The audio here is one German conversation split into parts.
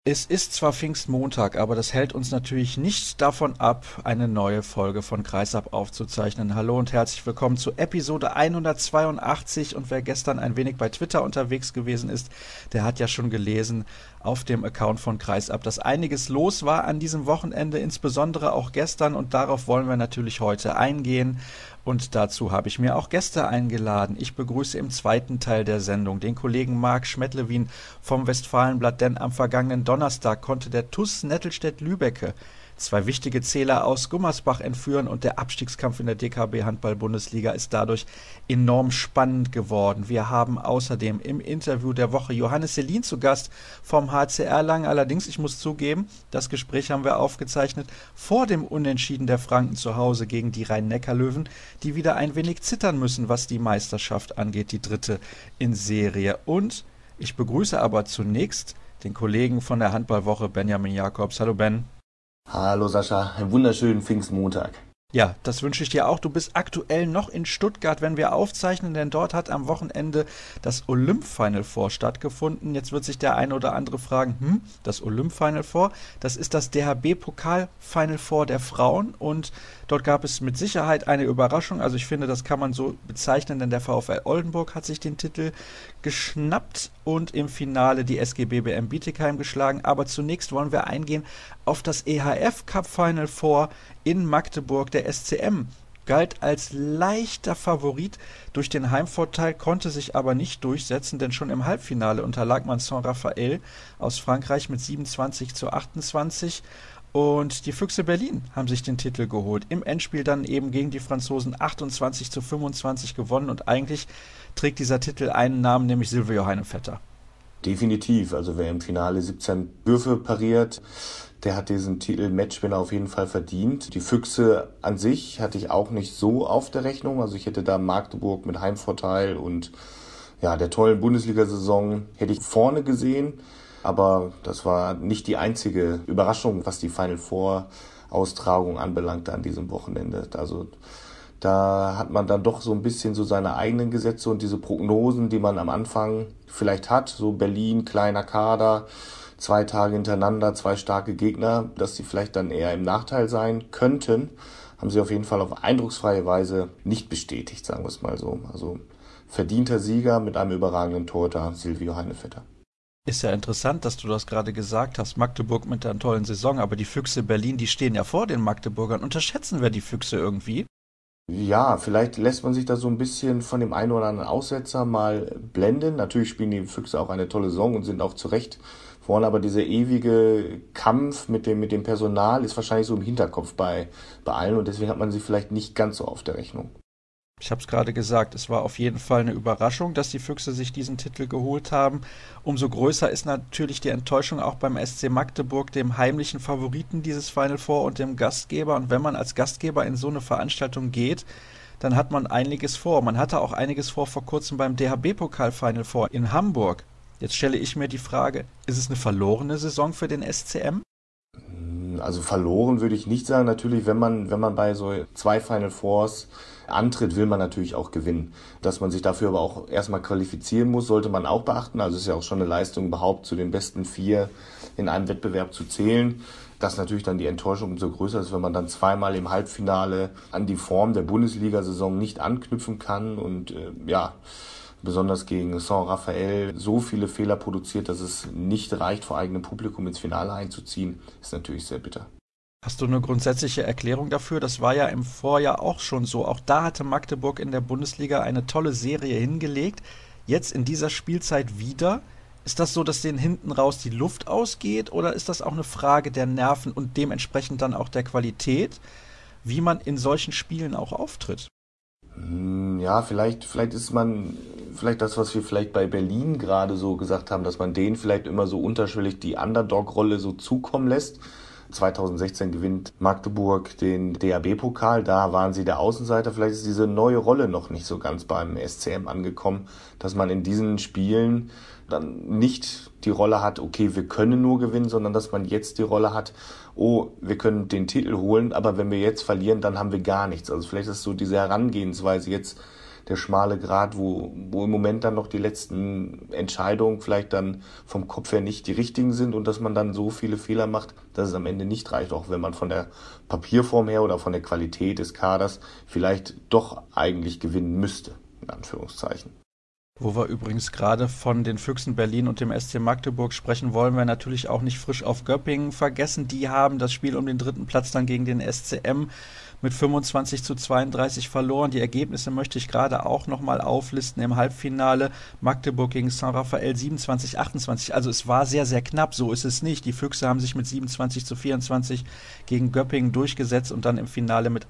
Es ist zwar Pfingstmontag, aber das hält uns natürlich nicht davon ab, eine neue Folge von Kreisab aufzuzeichnen. Hallo und herzlich willkommen zu Episode 182. Und wer gestern ein wenig bei Twitter unterwegs gewesen ist, der hat ja schon gelesen auf dem Account von Kreisab, dass einiges los war an diesem Wochenende, insbesondere auch gestern. Und darauf wollen wir natürlich heute eingehen. Und dazu habe ich mir auch Gäste eingeladen. Ich begrüße im zweiten Teil der Sendung den Kollegen Marc Schmettlewin vom Westfalenblatt, denn am vergangenen Donnerstag konnte der TuS Nettelstedt-Lübbecke zwei wichtige Zähler aus Gummersbach entführen und der Abstiegskampf in der DKB Handball-Bundesliga ist dadurch enorm spannend geworden. Wir haben außerdem im Interview der Woche Johannes Selin zu Gast vom HC Erlangen. Allerdings, ich muss zugeben, das Gespräch haben wir aufgezeichnet vor dem Unentschieden der Franken zu Hause gegen die Rhein-Neckar-Löwen, die wieder ein wenig zittern müssen, was die Meisterschaft angeht, die dritte in Serie. Und ich begrüße aber zunächst den Kollegen von der Handballwoche Benjamin Jakobs. Hallo Ben. Hallo Sascha, einen wunderschönen Pfingstmontag. Ja, das wünsche ich dir auch. Du bist aktuell noch in Stuttgart, wenn wir aufzeichnen, denn dort hat am Wochenende das Olymp-Final Four stattgefunden. Jetzt wird sich der eine oder andere fragen, das Olymp-Final Four, das ist das DHB-Pokal-Final Four der Frauen und dort gab es mit Sicherheit eine Überraschung. Also ich finde, das kann man so bezeichnen, denn der VfL Oldenburg hat sich den Titel geschnappt und im Finale die SG BBM Bietigheim geschlagen. Aber zunächst wollen wir eingehen auf das EHF Cup Final Four in Magdeburg. Der SCM galt als leichter Favorit durch den Heimvorteil, konnte sich aber nicht durchsetzen, denn schon im Halbfinale unterlag man Saint-Raphael aus Frankreich mit 27:28. Und die Füchse Berlin haben sich den Titel geholt. Im Endspiel dann eben gegen die Franzosen 28:25 gewonnen. Und eigentlich trägt dieser Titel einen Namen, nämlich Silvio Heinevetter. Definitiv, also wer im Finale 17 Würfe pariert, der hat diesen Titel Matchwinner auf jeden Fall verdient. Die Füchse an sich hatte ich auch nicht so auf der Rechnung. Also ich hätte da Magdeburg mit Heimvorteil und ja, der tollen Bundesliga-Saison hätte ich vorne gesehen. Aber das war nicht die einzige Überraschung, was die Final Four Austragung anbelangte an diesem Wochenende. Also da hat man dann doch so ein bisschen so seine eigenen Gesetze und diese Prognosen, die man am Anfang vielleicht hat, so Berlin, kleiner Kader, 2 Tage hintereinander, 2 starke Gegner, dass die vielleicht dann eher im Nachteil sein könnten, haben sie auf jeden Fall auf eindrucksfreie Weise nicht bestätigt, sagen wir es mal so. Also verdienter Sieger mit einem überragenden Torhüter, Silvio Heinevetter. Ist ja interessant, dass du das gerade gesagt hast. Magdeburg mit einer tollen Saison, aber die Füchse Berlin, die stehen ja vor den Magdeburgern. Unterschätzen wir die Füchse irgendwie? Ja, vielleicht lässt man sich da so ein bisschen von dem einen oder anderen Aussetzer mal blenden. Natürlich spielen die Füchse auch eine tolle Saison und sind auch zu Recht vorne, aber dieser ewige Kampf mit dem Personal ist wahrscheinlich so im Hinterkopf bei allen und deswegen hat man sie vielleicht nicht ganz so auf der Rechnung. Ich habe es gerade gesagt, es war auf jeden Fall eine Überraschung, dass die Füchse sich diesen Titel geholt haben. Umso größer ist natürlich die Enttäuschung auch beim SC Magdeburg, dem heimlichen Favoriten dieses Final Four und dem Gastgeber. Und wenn man als Gastgeber in so eine Veranstaltung geht, dann hat man einiges vor. Man hatte auch einiges vor kurzem beim DHB-Pokal Final Four in Hamburg. Jetzt stelle ich mir die Frage, ist es eine verlorene Saison für den SCM? Also verloren würde ich nicht sagen. Natürlich, wenn man bei so 2 Final Fours antritt, will man natürlich auch gewinnen. Dass man sich dafür aber auch erstmal qualifizieren muss, sollte man auch beachten. Also es ist ja auch schon eine Leistung, überhaupt zu den besten 4 in einem Wettbewerb zu zählen. Dass natürlich dann die Enttäuschung umso größer ist, wenn man dann zweimal im Halbfinale an die Form der Bundesliga-Saison nicht anknüpfen kann und besonders gegen Saint-Raphael so viele Fehler produziert, dass es nicht reicht, vor eigenem Publikum ins Finale einzuziehen, ist natürlich sehr bitter. Hast du eine grundsätzliche Erklärung dafür? Das war ja im Vorjahr auch schon so. Auch da hatte Magdeburg in der Bundesliga eine tolle Serie hingelegt. Jetzt in dieser Spielzeit wieder. Ist das so, dass denen hinten raus die Luft ausgeht oder ist das auch eine Frage der Nerven und dementsprechend dann auch der Qualität, wie man in solchen Spielen auch auftritt? Ja, vielleicht das, was wir vielleicht bei Berlin gerade so gesagt haben, dass man denen vielleicht immer so unterschwellig die Underdog-Rolle so zukommen lässt. 2016 gewinnt Magdeburg den DHB-Pokal, da waren sie der Außenseiter. Vielleicht ist diese neue Rolle noch nicht so ganz beim SCM angekommen, dass man in diesen Spielen dann nicht die Rolle hat, okay, wir können nur gewinnen, sondern dass man jetzt die Rolle hat, oh, wir können den Titel holen, aber wenn wir jetzt verlieren, dann haben wir gar nichts. Also vielleicht ist so diese Herangehensweise jetzt der schmale Grat, wo im Moment dann noch die letzten Entscheidungen vielleicht dann vom Kopf her nicht die richtigen sind und dass man dann so viele Fehler macht, dass es am Ende nicht reicht, auch wenn man von der Papierform her oder von der Qualität des Kaders vielleicht doch eigentlich gewinnen müsste, in Anführungszeichen. Wo wir übrigens gerade von den Füchsen Berlin und dem SC Magdeburg sprechen, wollen wir natürlich auch nicht frisch auf Göppingen vergessen. Die haben das Spiel um den 3. Platz dann gegen den SCM mit 25:32 verloren. Die Ergebnisse möchte ich gerade auch nochmal auflisten. Im Halbfinale Magdeburg gegen Saint-Raphael 27:28. Also es war sehr, sehr knapp, so ist es nicht. Die Füchse haben sich mit 27:24 gegen Göppingen durchgesetzt und dann im Finale mit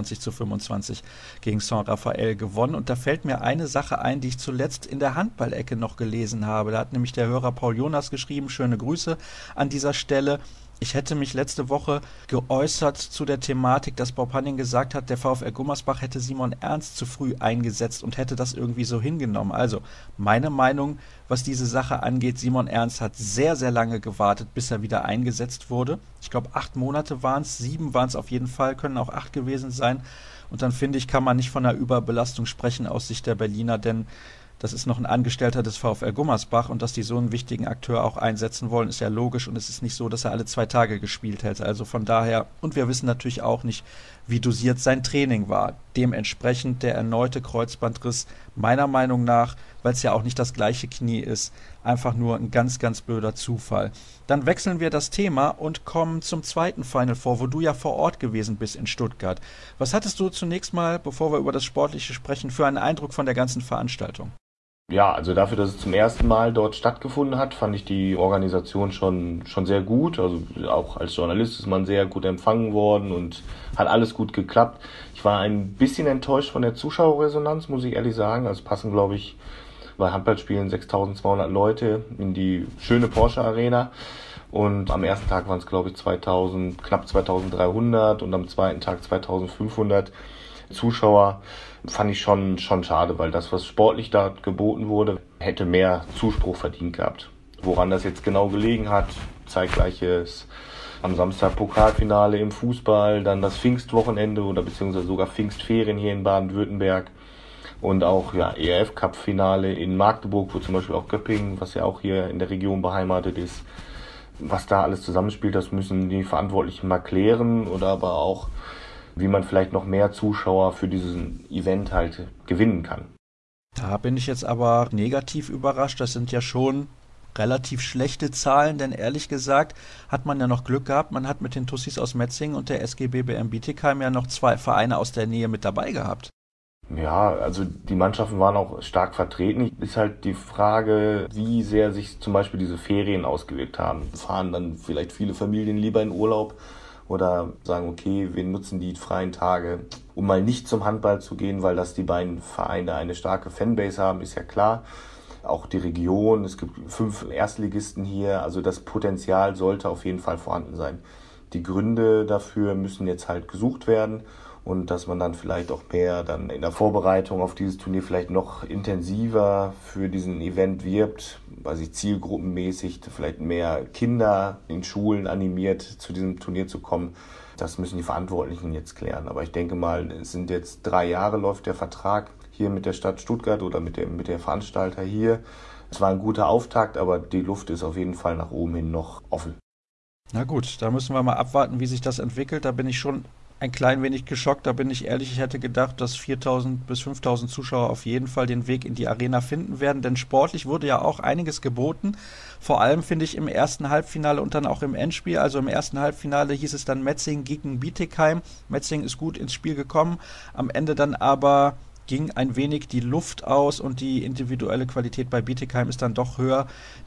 28:25 gegen Saint-Raphael gewonnen. Und da fällt mir eine Sache ein, die ich zuletzt in der Handballecke noch gelesen habe. Da hat nämlich der Hörer Paul Jonas geschrieben, schöne Grüße an dieser Stelle. Ich hätte mich letzte Woche geäußert zu der Thematik, dass Bob Hanning gesagt hat, der VfL Gummersbach hätte Simon Ernst zu früh eingesetzt und hätte das irgendwie so hingenommen. Also meine Meinung, was diese Sache angeht, Simon Ernst hat sehr, sehr lange gewartet, bis er wieder eingesetzt wurde. Ich glaube 8 Monate waren es, 7 waren es auf jeden Fall, können auch 8 gewesen sein. Und dann finde ich, kann man nicht von einer Überbelastung sprechen aus Sicht der Berliner, denn das ist noch ein Angestellter des VfL Gummersbach und dass die so einen wichtigen Akteur auch einsetzen wollen, ist ja logisch und es ist nicht so, dass er alle 2 Tage gespielt hätte. Also von daher, und wir wissen natürlich auch nicht, wie dosiert sein Training war. Dementsprechend der erneute Kreuzbandriss, meiner Meinung nach, weil es ja auch nicht das gleiche Knie ist, einfach nur ein ganz, ganz blöder Zufall. Dann wechseln wir das Thema und kommen zum zweiten Final Four, wo du ja vor Ort gewesen bist in Stuttgart. Was hattest du zunächst mal, bevor wir über das Sportliche sprechen, für einen Eindruck von der ganzen Veranstaltung? Ja, also dafür, dass es zum ersten Mal dort stattgefunden hat, fand ich die Organisation schon sehr gut. Also auch als Journalist ist man sehr gut empfangen worden und hat alles gut geklappt. Ich war ein bisschen enttäuscht von der Zuschauerresonanz, muss ich ehrlich sagen. Also passen, glaube ich, bei Handballspielen 6.200 Leute in die schöne Porsche Arena. Und am ersten Tag waren es, glaube ich, knapp 2.300 und am zweiten Tag 2.500 Zuschauer. Fand ich schon schade, weil das, was sportlich da geboten wurde, hätte mehr Zuspruch verdient gehabt. Woran das jetzt genau gelegen hat, zeitgleiches am Samstag Pokalfinale im Fußball, dann das Pfingstwochenende oder beziehungsweise sogar Pfingstferien hier in Baden-Württemberg und auch ERF-Cup-Finale in Magdeburg, wo zum Beispiel auch Göppingen, was ja auch hier in der Region beheimatet ist. Was da alles zusammenspielt, das müssen die Verantwortlichen mal klären oder aber auch wie man vielleicht noch mehr Zuschauer für diesen Event halt gewinnen kann. Da bin ich jetzt aber negativ überrascht. Das sind ja schon relativ schlechte Zahlen, denn ehrlich gesagt hat man ja noch Glück gehabt. Man hat mit den Tussis aus Metzingen und der SG BBM Bietigheim ja noch 2 Vereine aus der Nähe mit dabei gehabt. Ja, also die Mannschaften waren auch stark vertreten. Ist halt die Frage, wie sehr sich zum Beispiel diese Ferien ausgewirkt haben. Fahren dann vielleicht viele Familien lieber in Urlaub oder sagen, okay, wir nutzen die freien Tage, um mal nicht zum Handball zu gehen, weil das die beiden Vereine eine starke Fanbase haben, ist ja klar. Auch die Region, es gibt 5 Erstligisten hier, also das Potenzial sollte auf jeden Fall vorhanden sein. Die Gründe dafür müssen jetzt halt gesucht werden und dass man dann vielleicht auch mehr dann in der Vorbereitung auf dieses Turnier vielleicht noch intensiver für diesen Event wirbt, weil sich zielgruppenmäßig vielleicht mehr Kinder in Schulen animiert, zu diesem Turnier zu kommen. Das müssen die Verantwortlichen jetzt klären. Aber ich denke mal, es sind jetzt 3 Jahre läuft der Vertrag hier mit der Stadt Stuttgart oder mit der Veranstalter hier. Es war ein guter Auftakt, aber die Luft ist auf jeden Fall nach oben hin noch offen. Na gut, da müssen wir mal abwarten, wie sich das entwickelt. Da bin ich schon ein klein wenig geschockt, da bin ich ehrlich. Ich hätte gedacht, dass 4.000 bis 5.000 Zuschauer auf jeden Fall den Weg in die Arena finden werden, denn sportlich wurde ja auch einiges geboten. Vor allem finde ich im ersten Halbfinale und dann auch im Endspiel. Also im ersten Halbfinale hieß es dann Metzingen gegen Bietigheim. Metzingen ist gut ins Spiel gekommen, am Ende dann aber ging ein wenig die Luft aus und die individuelle Qualität bei Bietigheim ist dann doch höher.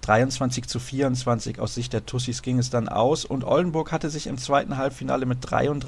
23:24 aus Sicht der Tussis ging es dann aus und Oldenburg hatte sich im zweiten Halbfinale mit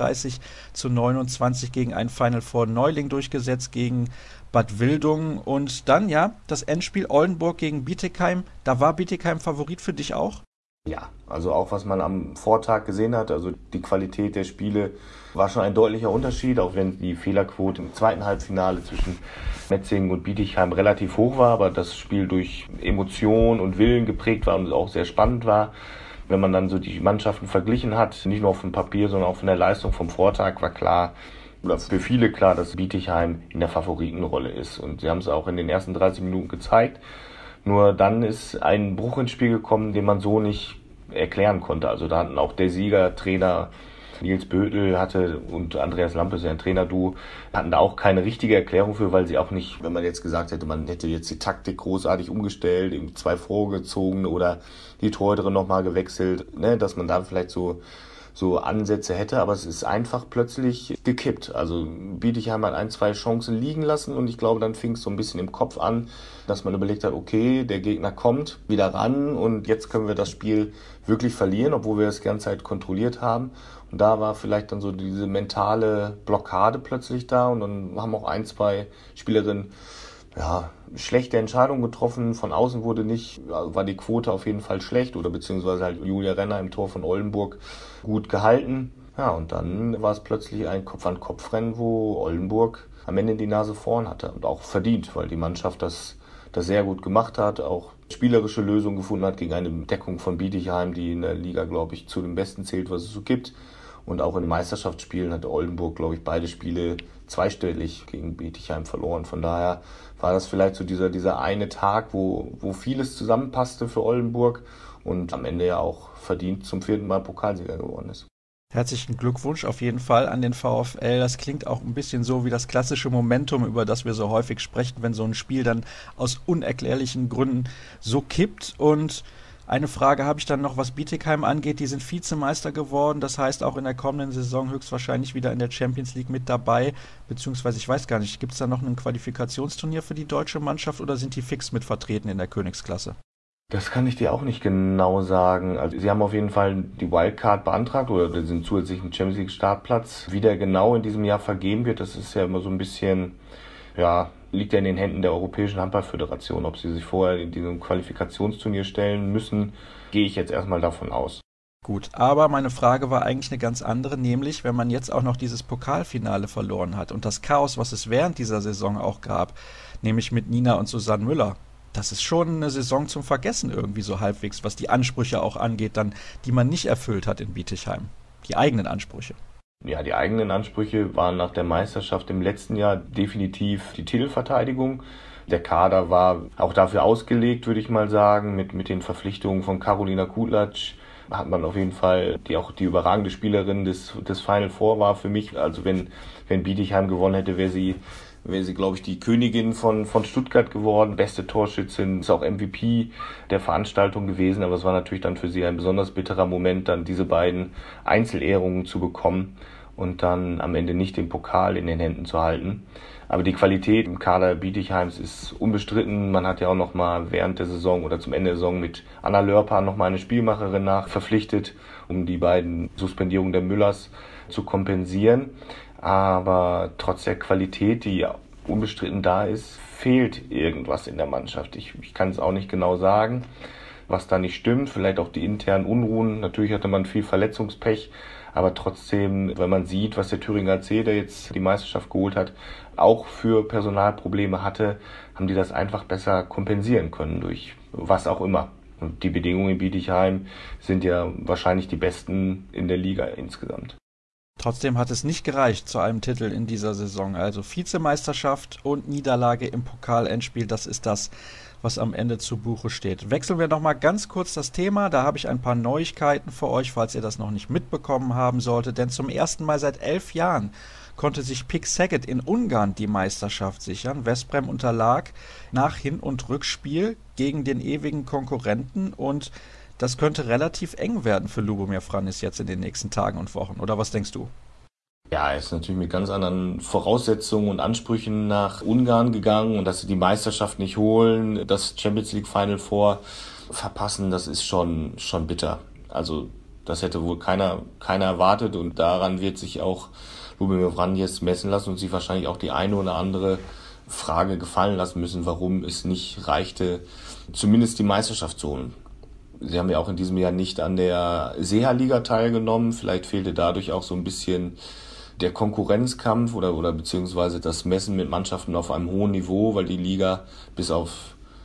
33:29 gegen ein Final Four Neuling durchgesetzt, gegen Bad Wildungen und dann das Endspiel Oldenburg gegen Bietigheim. Da war Bietigheim Favorit für dich auch? Ja, also auch was man am Vortag gesehen hat, also die Qualität der Spiele war schon ein deutlicher Unterschied, auch wenn die Fehlerquote im zweiten Halbfinale zwischen Metzingen und Bietigheim relativ hoch war, aber das Spiel durch Emotion und Willen geprägt war und auch sehr spannend war. Wenn man dann so die Mannschaften verglichen hat, nicht nur auf dem Papier, sondern auch von der Leistung vom Vortag, war klar, oder für viele klar, dass Bietigheim in der Favoritenrolle ist. Und sie haben es auch in den ersten 30 Minuten gezeigt. Nur dann ist ein Bruch ins Spiel gekommen, den man so nicht erklären konnte. Also da hatten auch der Siegertrainer Nils Bödel und Andreas Lampe, sein Trainerduo, hatten da auch keine richtige Erklärung für, weil sie auch nicht, wenn man jetzt gesagt hätte, man hätte jetzt die Taktik großartig umgestellt, eben 2 vorgezogen oder die Torhüterin nochmal gewechselt, ne, dass man da vielleicht so Ansätze hätte, aber es ist einfach plötzlich gekippt. Also Bietigheim hat 1, 2 Chancen liegen lassen und ich glaube, dann fing es so ein bisschen im Kopf an, dass man überlegt hat, okay, der Gegner kommt wieder ran und jetzt können wir das Spiel wirklich verlieren, obwohl wir das die ganze Zeit kontrolliert haben. Und da war vielleicht dann so diese mentale Blockade plötzlich da und dann haben auch 1, 2 Spielerinnen schlechte Entscheidungen getroffen. Von außen war die Quote auf jeden Fall schlecht oder beziehungsweise halt Julia Renner im Tor von Oldenburg gut gehalten. Ja, und dann war es plötzlich ein Kopf-an-Kopf-Rennen, wo Oldenburg am Ende die Nase vorn hatte und auch verdient, weil die Mannschaft das sehr gut gemacht hat, auch spielerische Lösungen gefunden hat gegen eine Deckung von Bietigheim, die in der Liga, glaube ich, zu den besten zählt, was es so gibt. Und auch in den Meisterschaftsspielen hat Oldenburg, glaube ich, beide Spiele zweistellig gegen Bietigheim verloren. Von daher war das vielleicht so dieser eine Tag, wo vieles zusammenpasste für Oldenburg und am Ende ja auch verdient zum 4. Mal Pokalsieger geworden ist. Herzlichen Glückwunsch auf jeden Fall an den VfL. Das klingt auch ein bisschen so wie das klassische Momentum, über das wir so häufig sprechen, wenn so ein Spiel dann aus unerklärlichen Gründen so kippt. Und eine Frage habe ich dann noch, was Bietigheim angeht. Die sind Vizemeister geworden, das heißt auch in der kommenden Saison höchstwahrscheinlich wieder in der Champions League mit dabei. Beziehungsweise, ich weiß gar nicht, gibt es da noch ein Qualifikationsturnier für die deutsche Mannschaft oder sind die fix mit vertreten in der Königsklasse? Das kann ich dir auch nicht genau sagen. Also sie haben auf jeden Fall die Wildcard beantragt oder den zusätzlichen Champions League Startplatz. Wie der genau in diesem Jahr vergeben wird, das ist ja immer so ein bisschen, liegt ja in den Händen der Europäischen Handballföderation. Ob sie sich vorher in diesem Qualifikationsturnier stellen müssen, gehe ich jetzt erstmal davon aus. Gut, aber meine Frage war eigentlich eine ganz andere, nämlich wenn man jetzt auch noch dieses Pokalfinale verloren hat und das Chaos, was es während dieser Saison auch gab, nämlich mit Nina und Susanne Müller. Das ist schon eine Saison zum Vergessen irgendwie so halbwegs, was die Ansprüche auch angeht, dann, die man nicht erfüllt hat in Bietigheim. Die eigenen Ansprüche. Ja, die eigenen Ansprüche waren nach der Meisterschaft im letzten Jahr definitiv die Titelverteidigung. Der Kader war auch dafür ausgelegt, würde ich mal sagen, mit den Verpflichtungen von Karolina Kudlatsch hat man auf jeden Fall die überragende Spielerin des Final Four war für mich. Also wenn Bietigheim gewonnen hätte, wäre sie, glaube ich, die Königin von Stuttgart geworden. Beste Torschützin, ist auch MVP der Veranstaltung gewesen. Aber es war natürlich dann für sie ein besonders bitterer Moment, dann diese beiden Einzelehrungen zu bekommen und dann am Ende nicht den Pokal in den Händen zu halten. Aber die Qualität im Kader Bietigheims ist unbestritten. Man hat ja auch noch mal während der Saison oder zum Ende der Saison mit Anna Lörper noch mal eine Spielmacherin verpflichtet, um die beiden Suspendierungen der Müllers zu kompensieren. Aber trotz der Qualität, die unbestritten da ist, fehlt irgendwas in der Mannschaft. Ich kann es auch nicht genau sagen, was da nicht stimmt. Vielleicht auch die internen Unruhen. Natürlich hatte man viel Verletzungspech. Aber trotzdem, wenn man sieht, was der Thüringer AC, der jetzt die Meisterschaft geholt hat, auch für Personalprobleme hatte, haben die das einfach besser kompensieren können durch was auch immer. Und die Bedingungen in Bietigheim sind ja wahrscheinlich die besten in der Liga insgesamt. Trotzdem hat es nicht gereicht zu einem Titel in dieser Saison. Also Vizemeisterschaft und Niederlage im Pokalendspiel, das ist das, was am Ende zu Buche steht. Wechseln wir nochmal ganz kurz das Thema. Da habe ich ein paar Neuigkeiten für euch, falls ihr das noch nicht mitbekommen haben solltet. Denn zum ersten Mal seit 11 Jahren konnte sich Pick Szeged in Ungarn die Meisterschaft sichern. Veszprém unterlag nach Hin- und Rückspiel gegen den ewigen Konkurrenten und das könnte relativ eng werden für Lubomir Franis jetzt in den nächsten Tagen und Wochen. Oder was denkst du? Ja, er ist natürlich mit ganz anderen Voraussetzungen und Ansprüchen nach Ungarn gegangen und dass sie die Meisterschaft nicht holen, das Champions League Final Four verpassen, das ist schon bitter. Also das hätte wohl keiner erwartet und daran wird sich auch Lubomir Franis messen lassen und sich wahrscheinlich auch die eine oder andere Frage gefallen lassen müssen, warum es nicht reichte, zumindest die Meisterschaft zu holen. Sie haben ja auch in diesem Jahr nicht an der SEHA-Liga teilgenommen. Vielleicht fehlte dadurch auch so ein bisschen der Konkurrenzkampf oder beziehungsweise das Messen mit Mannschaften auf einem hohen Niveau, weil die Liga bis auf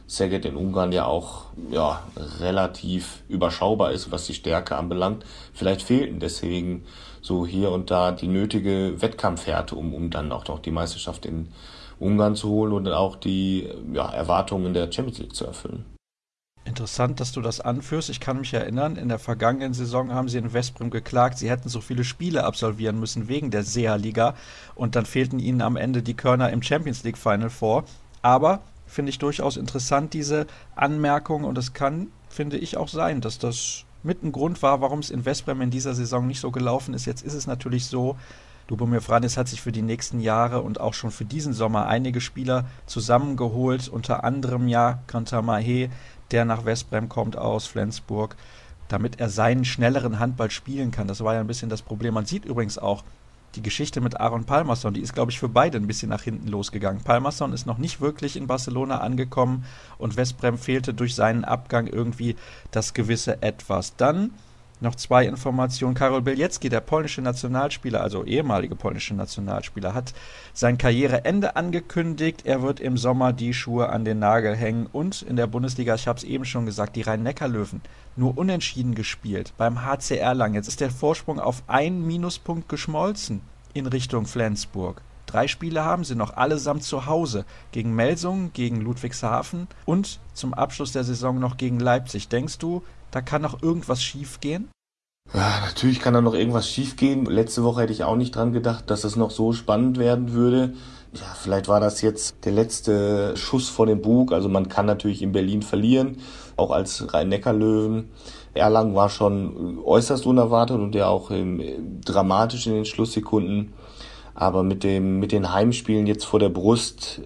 Szeged in Ungarn ja auch relativ überschaubar ist, was die Stärke anbelangt. Vielleicht fehlten deswegen so hier und da die nötige Wettkampfhärte, um dann auch noch die Meisterschaft in Ungarn zu holen und auch die Erwartungen in der Champions League zu erfüllen. Interessant, dass du das anführst. Ich kann mich erinnern, in der vergangenen Saison haben sie in Veszprém geklagt, sie hätten so viele Spiele absolvieren müssen wegen der SEA-Liga und dann fehlten ihnen am Ende die Körner im Champions League Final Four. Aber finde ich durchaus interessant, diese Anmerkung, und es kann, finde ich, auch sein, dass das mit ein Grund war, warum es in Veszprém in dieser Saison nicht so gelaufen ist. Jetzt ist es natürlich so, Lubomir Franis hat sich für die nächsten Jahre und auch schon für diesen Sommer einige Spieler zusammengeholt, unter anderem Quentin Mahé, der nach Veszprém kommt aus Flensburg, damit er seinen schnelleren Handball spielen kann. Das war ja ein bisschen das Problem. Man sieht übrigens auch die Geschichte mit Aron Pálmarsson, die ist, glaube ich, für beide ein bisschen nach hinten losgegangen. Pálmarsson ist noch nicht wirklich in Barcelona angekommen und Veszprém fehlte durch seinen Abgang irgendwie das gewisse Etwas. Dann noch zwei Informationen. Karol Bieliecki, der polnische Nationalspieler, also ehemalige polnische Nationalspieler, hat sein Karriereende angekündigt. Er wird im Sommer die Schuhe an den Nagel hängen. Und in der Bundesliga, ich habe es eben schon gesagt, die Rhein-Neckar-Löwen nur unentschieden gespielt beim HC Erlangen. Jetzt ist der Vorsprung auf einen Minuspunkt geschmolzen in Richtung Flensburg. 3 Spiele haben sie noch, allesamt zu Hause. Gegen Melsungen, gegen Ludwigshafen und zum Abschluss der Saison noch gegen Leipzig. Denkst du, da kann noch irgendwas schief gehen? Ja, natürlich kann da noch irgendwas schief gehen. Letzte Woche hätte ich auch nicht dran gedacht, dass es noch so spannend werden würde. Ja, vielleicht war das jetzt der letzte Schuss vor dem Bug. Also man kann natürlich in Berlin verlieren, auch als Rhein-Neckar-Löwen. Erlangen war schon äußerst unerwartet und ja auch dramatisch in den Schlusssekunden. Aber mit den Heimspielen jetzt vor der Brust,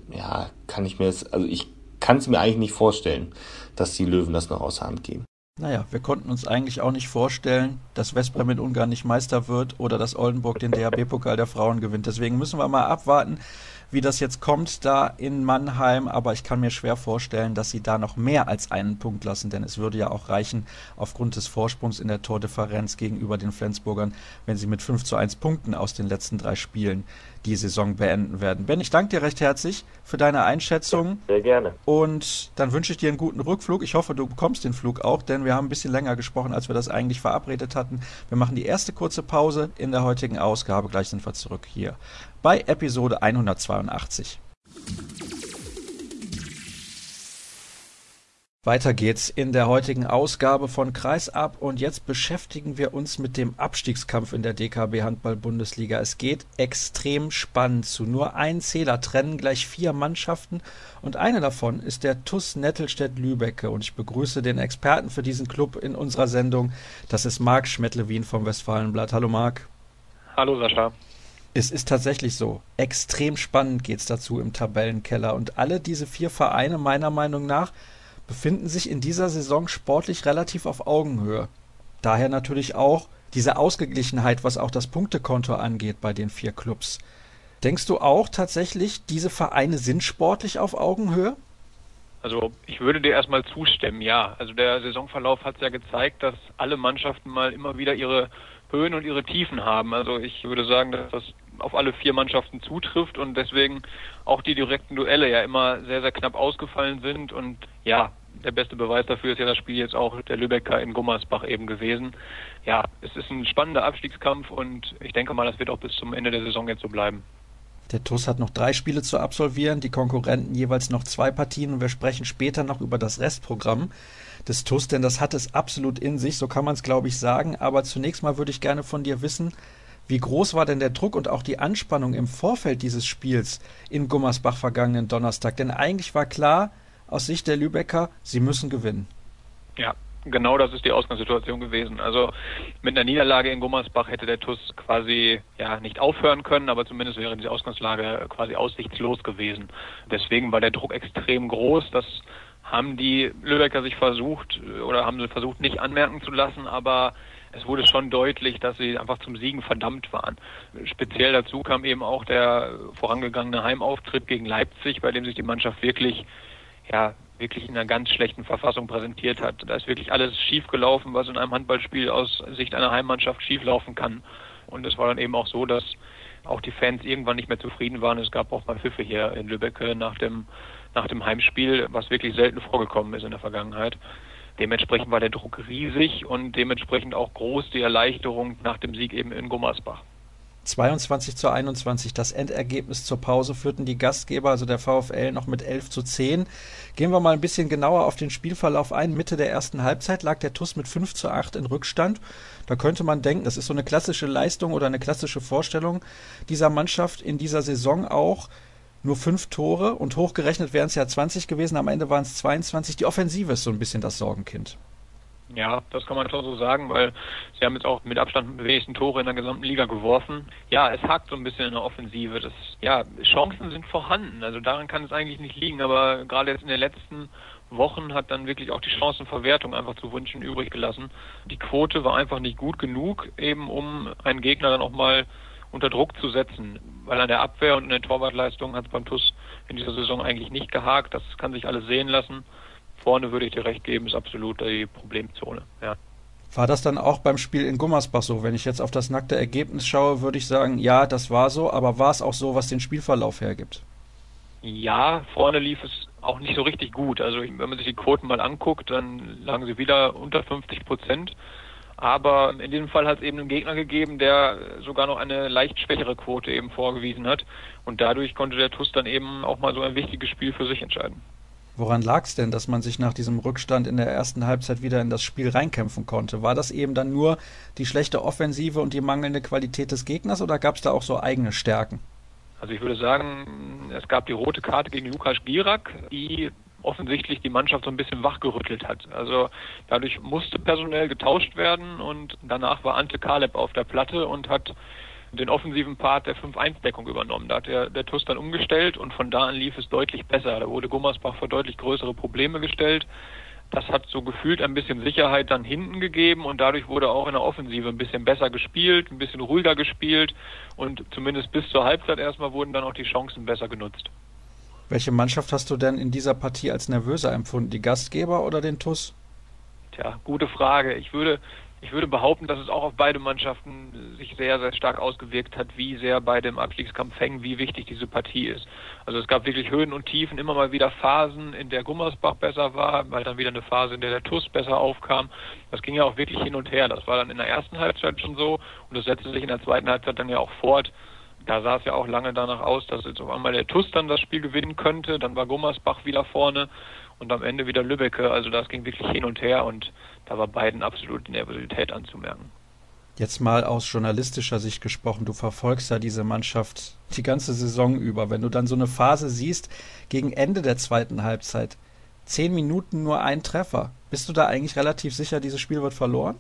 ich kann es mir eigentlich nicht vorstellen, dass die Löwen das noch aus der Hand geben. Naja, wir konnten uns eigentlich auch nicht vorstellen, dass Veszprém in Ungarn nicht Meister wird oder dass Oldenburg den DHB-Pokal der Frauen gewinnt. Deswegen müssen wir mal abwarten, wie das jetzt kommt da in Mannheim. Aber ich kann mir schwer vorstellen, dass sie da noch mehr als einen Punkt lassen, denn es würde ja auch reichen aufgrund des Vorsprungs in der Tordifferenz gegenüber den Flensburgern, wenn sie mit 5:1 Punkten aus den letzten 3 Spielen die Saison beenden werden. Ben, ich danke dir recht herzlich für deine Einschätzung. Sehr gerne. Und dann wünsche ich dir einen guten Rückflug. Ich hoffe, du bekommst den Flug auch, denn wir haben ein bisschen länger gesprochen, als wir das eigentlich verabredet hatten. Wir machen die erste kurze Pause in der heutigen Ausgabe. Gleich sind wir zurück hier bei Episode 182. Weiter geht's in der heutigen Ausgabe von Kreisab und jetzt beschäftigen wir uns mit dem Abstiegskampf in der DKB Handball-Bundesliga. Es geht extrem spannend zu. Nur ein Zähler trennen gleich 4 Mannschaften und eine davon ist der TuS Nettelstedt-Lübbecke und ich begrüße den Experten für diesen Club in unserer Sendung. Das ist Marc Schmettlewien vom Westfalenblatt. Hallo Marc. Hallo Sascha. Es ist tatsächlich so. Extrem spannend geht's dazu im Tabellenkeller und alle diese 4 Vereine meiner Meinung nach befinden sich in dieser Saison sportlich relativ auf Augenhöhe. Daher natürlich auch diese Ausgeglichenheit, was auch das Punktekonto angeht bei den 4 Clubs. Denkst du auch tatsächlich, diese Vereine sind sportlich auf Augenhöhe? Also ich würde dir erstmal zustimmen, ja. Also der Saisonverlauf hat ja gezeigt, dass alle Mannschaften mal immer wieder ihre Höhen und ihre Tiefen haben. Also ich würde sagen, dass das auf alle 4 Mannschaften zutrifft und deswegen auch die direkten Duelle ja immer sehr, sehr knapp ausgefallen sind. Und ja, der beste Beweis dafür ist ja das Spiel jetzt auch der Lübecker in Gummersbach eben gewesen. Ja, es ist ein spannender Abstiegskampf und ich denke mal, das wird auch bis zum Ende der Saison jetzt so bleiben. Der TuS hat noch 3 Spiele zu absolvieren, die Konkurrenten jeweils noch 2 Partien und wir sprechen später noch über das Restprogramm des TuS, denn das hat es absolut in sich, so kann man es glaube ich sagen. Aber zunächst mal würde ich gerne von dir wissen, wie groß war denn der Druck und auch die Anspannung im Vorfeld dieses Spiels in Gummersbach vergangenen Donnerstag? Denn eigentlich war klar, aus Sicht der Lübecker, sie müssen gewinnen. Ja, genau das ist die Ausgangssituation gewesen. Also mit einer Niederlage in Gummersbach hätte der TuS quasi nicht aufhören können, aber zumindest wäre die Ausgangslage quasi aussichtslos gewesen. Deswegen war der Druck extrem groß. Das haben die Lübecker sich versucht nicht anmerken zu lassen, aber es wurde schon deutlich, dass sie einfach zum Siegen verdammt waren. Speziell dazu kam eben auch der vorangegangene Heimauftritt gegen Leipzig, bei dem sich die Mannschaft wirklich in einer ganz schlechten Verfassung präsentiert hat. Da ist wirklich alles schief gelaufen, was in einem Handballspiel aus Sicht einer Heimmannschaft schief laufen kann. Und es war dann eben auch so, dass auch die Fans irgendwann nicht mehr zufrieden waren. Es gab auch mal Pfiffe hier in Lübbecke nach dem nach dem Heimspiel, was wirklich selten vorgekommen ist in der Vergangenheit. Dementsprechend war der Druck riesig und dementsprechend auch groß die Erleichterung nach dem Sieg eben in Gummersbach. 22:21, das Endergebnis zur Pause führten die Gastgeber, also der VfL, noch mit 11:10. Gehen wir mal ein bisschen genauer auf den Spielverlauf ein. Mitte der ersten Halbzeit lag der TuS mit 5:8 in Rückstand. Da könnte man denken, das ist so eine klassische Leistung oder eine klassische Vorstellung dieser Mannschaft in dieser Saison auch. Nur 5 Tore und hochgerechnet wären es ja 20 gewesen, am Ende waren es 22. Die Offensive ist so ein bisschen das Sorgenkind. Ja, das kann man schon so sagen, weil sie haben jetzt auch mit Abstand die wenigsten Tore in der gesamten Liga geworfen. Ja, es hakt so ein bisschen in der Offensive. Chancen sind vorhanden, also daran kann es eigentlich nicht liegen, aber gerade jetzt in den letzten Wochen hat dann wirklich auch die Chancenverwertung einfach zu wünschen übrig gelassen. Die Quote war einfach nicht gut genug, eben um einen Gegner dann auch mal unter Druck zu setzen, weil an der Abwehr und in der Torwartleistung hat es beim TuS in dieser Saison eigentlich nicht gehakt. Das kann sich alles sehen lassen. Vorne würde ich dir recht geben, ist absolut die Problemzone. Ja. War das dann auch beim Spiel in Gummersbach so? Wenn ich jetzt auf das nackte Ergebnis schaue, würde ich sagen, ja, das war so, aber war es auch so, was den Spielverlauf hergibt? Ja, vorne lief es auch nicht so richtig gut. Also wenn man sich die Quoten mal anguckt, dann lagen sie wieder unter 50%. Aber in diesem Fall hat es eben einen Gegner gegeben, der sogar noch eine leicht schwächere Quote eben vorgewiesen hat. Und dadurch konnte der TuS dann eben auch mal so ein wichtiges Spiel für sich entscheiden. Woran lag es denn, dass man sich nach diesem Rückstand in der ersten Halbzeit wieder in das Spiel reinkämpfen konnte? War das eben dann nur die schlechte Offensive und die mangelnde Qualität des Gegners oder gab es da auch so eigene Stärken? Also ich würde sagen, es gab die rote Karte gegen Lukas Girak, die offensichtlich die Mannschaft so ein bisschen wachgerüttelt hat. Also dadurch musste personell getauscht werden und danach war Ante Kaleb auf der Platte und hat den offensiven Part der 5-1-Deckung übernommen. Da hat der TuS dann umgestellt und von da an lief es deutlich besser. Da wurde Gummersbach vor deutlich größere Probleme gestellt. Das hat so gefühlt ein bisschen Sicherheit dann hinten gegeben und dadurch wurde auch in der Offensive ein bisschen besser gespielt, ein bisschen ruhiger gespielt und zumindest bis zur Halbzeit erstmal wurden dann auch die Chancen besser genutzt. Welche Mannschaft hast du denn in dieser Partie als nervöser empfunden? Die Gastgeber oder den TuS? Tja, gute Frage. Ich würde behaupten, dass es auch auf beide Mannschaften sich sehr, sehr stark ausgewirkt hat, wie sehr beide im Abstiegskampf hängen, wie wichtig diese Partie ist. Also es gab wirklich Höhen und Tiefen, immer mal wieder Phasen, in der Gummersbach besser war, weil dann wieder eine Phase, in der der TuS besser aufkam. Das ging ja auch wirklich hin und her. Das war dann in der ersten Halbzeit schon so und das setzte sich in der zweiten Halbzeit dann ja auch fort. Da sah es ja auch lange danach aus, dass jetzt auf einmal der TuS dann das Spiel gewinnen könnte, dann war Gummersbach wieder vorne und am Ende wieder Lübbecke. Also das ging wirklich hin und her und da war beiden absolut Nervosität anzumerken. Jetzt mal aus journalistischer Sicht gesprochen, du verfolgst ja diese Mannschaft die ganze Saison über. Wenn du dann so eine Phase siehst, gegen Ende der zweiten Halbzeit, 10 Minuten nur ein Treffer, bist du da eigentlich relativ sicher, dieses Spiel wird verloren?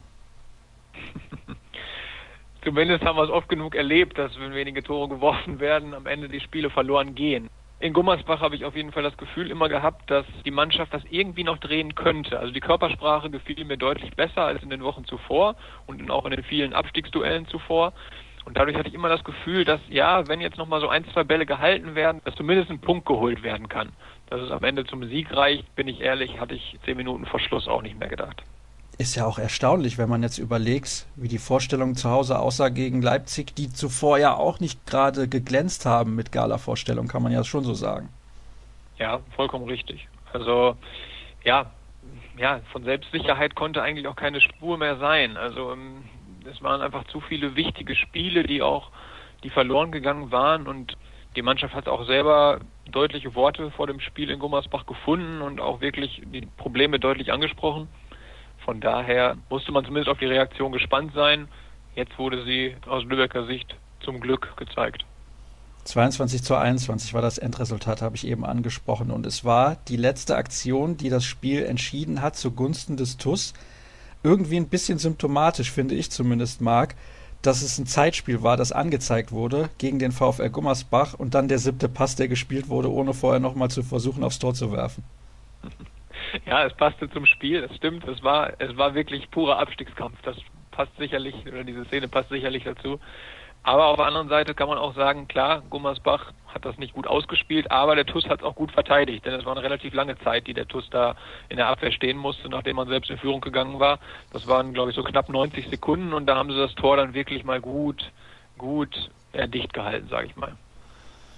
Zumindest haben wir es oft genug erlebt, dass wenn wenige Tore geworfen werden, am Ende die Spiele verloren gehen. In Gummersbach habe ich auf jeden Fall das Gefühl immer gehabt, dass die Mannschaft das irgendwie noch drehen könnte. Also die Körpersprache gefiel mir deutlich besser als in den Wochen zuvor und auch in den vielen Abstiegsduellen zuvor. Und dadurch hatte ich immer das Gefühl, dass ja, wenn jetzt nochmal so 1-2 Bälle gehalten werden, dass zumindest ein Punkt geholt werden kann. Dass es am Ende zum Sieg reicht, bin ich ehrlich, hatte ich 10 Minuten vor Schluss auch nicht mehr gedacht. Ist ja auch erstaunlich, wenn man jetzt überlegt, wie die Vorstellung zu Hause aussah gegen Leipzig, die zuvor ja auch nicht gerade geglänzt haben mit Gala-Vorstellung, kann man ja schon so sagen. Ja, vollkommen richtig. Also ja, von Selbstsicherheit konnte eigentlich auch keine Spur mehr sein. Also es waren einfach zu viele wichtige Spiele, die verloren gegangen waren und die Mannschaft hat auch selber deutliche Worte vor dem Spiel in Gummersbach gefunden und auch wirklich die Probleme deutlich angesprochen. Von daher musste man zumindest auf die Reaktion gespannt sein. Jetzt wurde sie aus Lübecker Sicht zum Glück gezeigt. 22:21 war das Endresultat, habe ich eben angesprochen. Und es war die letzte Aktion, die das Spiel entschieden hat zugunsten des TuS. Irgendwie ein bisschen symptomatisch, finde ich zumindest, Marc, dass es ein Zeitspiel war, das angezeigt wurde gegen den VfL Gummersbach und dann der 7. Pass, der gespielt wurde, ohne vorher nochmal zu versuchen, aufs Tor zu werfen. Ja, es passte zum Spiel, das stimmt. Es war wirklich purer Abstiegskampf. Das passt sicherlich, oder diese Szene passt sicherlich dazu. Aber auf der anderen Seite kann man auch sagen, klar, Gummersbach hat das nicht gut ausgespielt, aber der TuS hat es auch gut verteidigt, denn es war eine relativ lange Zeit, die der TuS da in der Abwehr stehen musste, nachdem man selbst in Führung gegangen war. Das waren, glaube ich, so knapp 90 Sekunden und da haben sie das Tor dann wirklich mal gut dicht gehalten, sage ich mal.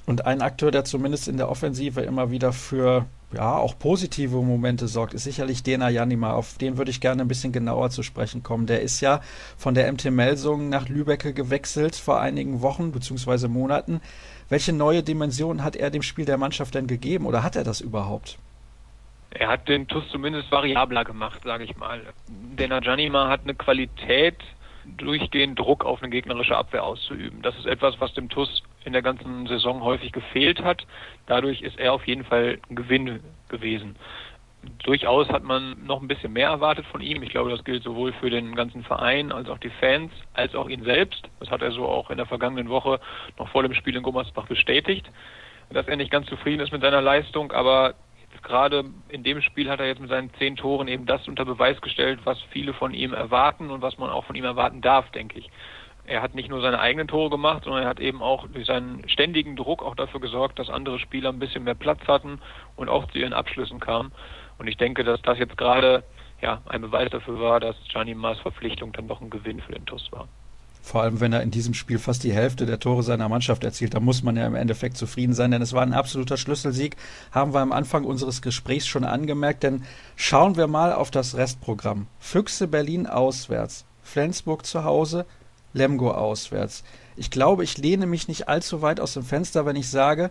Und ein Akteur, der zumindest in der Offensive immer wieder für auch positive Momente sorgt, ist sicherlich Dena Janima. Auf den würde ich gerne ein bisschen genauer zu sprechen kommen. Der ist ja von der MT Melsungen nach Lübeck gewechselt vor einigen Wochen bzw. Monaten. Welche neue Dimension hat er dem Spiel der Mannschaft denn gegeben oder hat er das überhaupt? Er hat den TuS zumindest variabler gemacht, sage ich mal. Dena Janima hat eine Qualität, durchgehend Druck auf eine gegnerische Abwehr auszuüben. Das ist etwas, was dem TuS in der ganzen Saison häufig gefehlt hat. Dadurch ist er auf jeden Fall ein Gewinn gewesen. Durchaus hat man noch ein bisschen mehr erwartet von ihm. Ich glaube, das gilt sowohl für den ganzen Verein als auch die Fans, als auch ihn selbst. Das hat er so auch in der vergangenen Woche noch vor dem Spiel in Gummersbach bestätigt, dass er nicht ganz zufrieden ist mit seiner Leistung, aber gerade in dem Spiel hat er jetzt mit seinen 10 Toren eben das unter Beweis gestellt, was viele von ihm erwarten und was man auch von ihm erwarten darf, denke ich. Er hat nicht nur seine eigenen Tore gemacht, sondern er hat eben auch durch seinen ständigen Druck auch dafür gesorgt, dass andere Spieler ein bisschen mehr Platz hatten und auch zu ihren Abschlüssen kamen. Und ich denke, dass das jetzt gerade ein Beweis dafür war, dass Janimas Verpflichtung dann doch ein Gewinn für den TuS war. Vor allem, wenn er in diesem Spiel fast die Hälfte der Tore seiner Mannschaft erzielt, da muss man ja im Endeffekt zufrieden sein, denn es war ein absoluter Schlüsselsieg, haben wir am Anfang unseres Gesprächs schon angemerkt, denn schauen wir mal auf das Restprogramm. Füchse Berlin auswärts, Flensburg zu Hause, Lemgo auswärts. Ich glaube, ich lehne mich nicht allzu weit aus dem Fenster, wenn ich sage,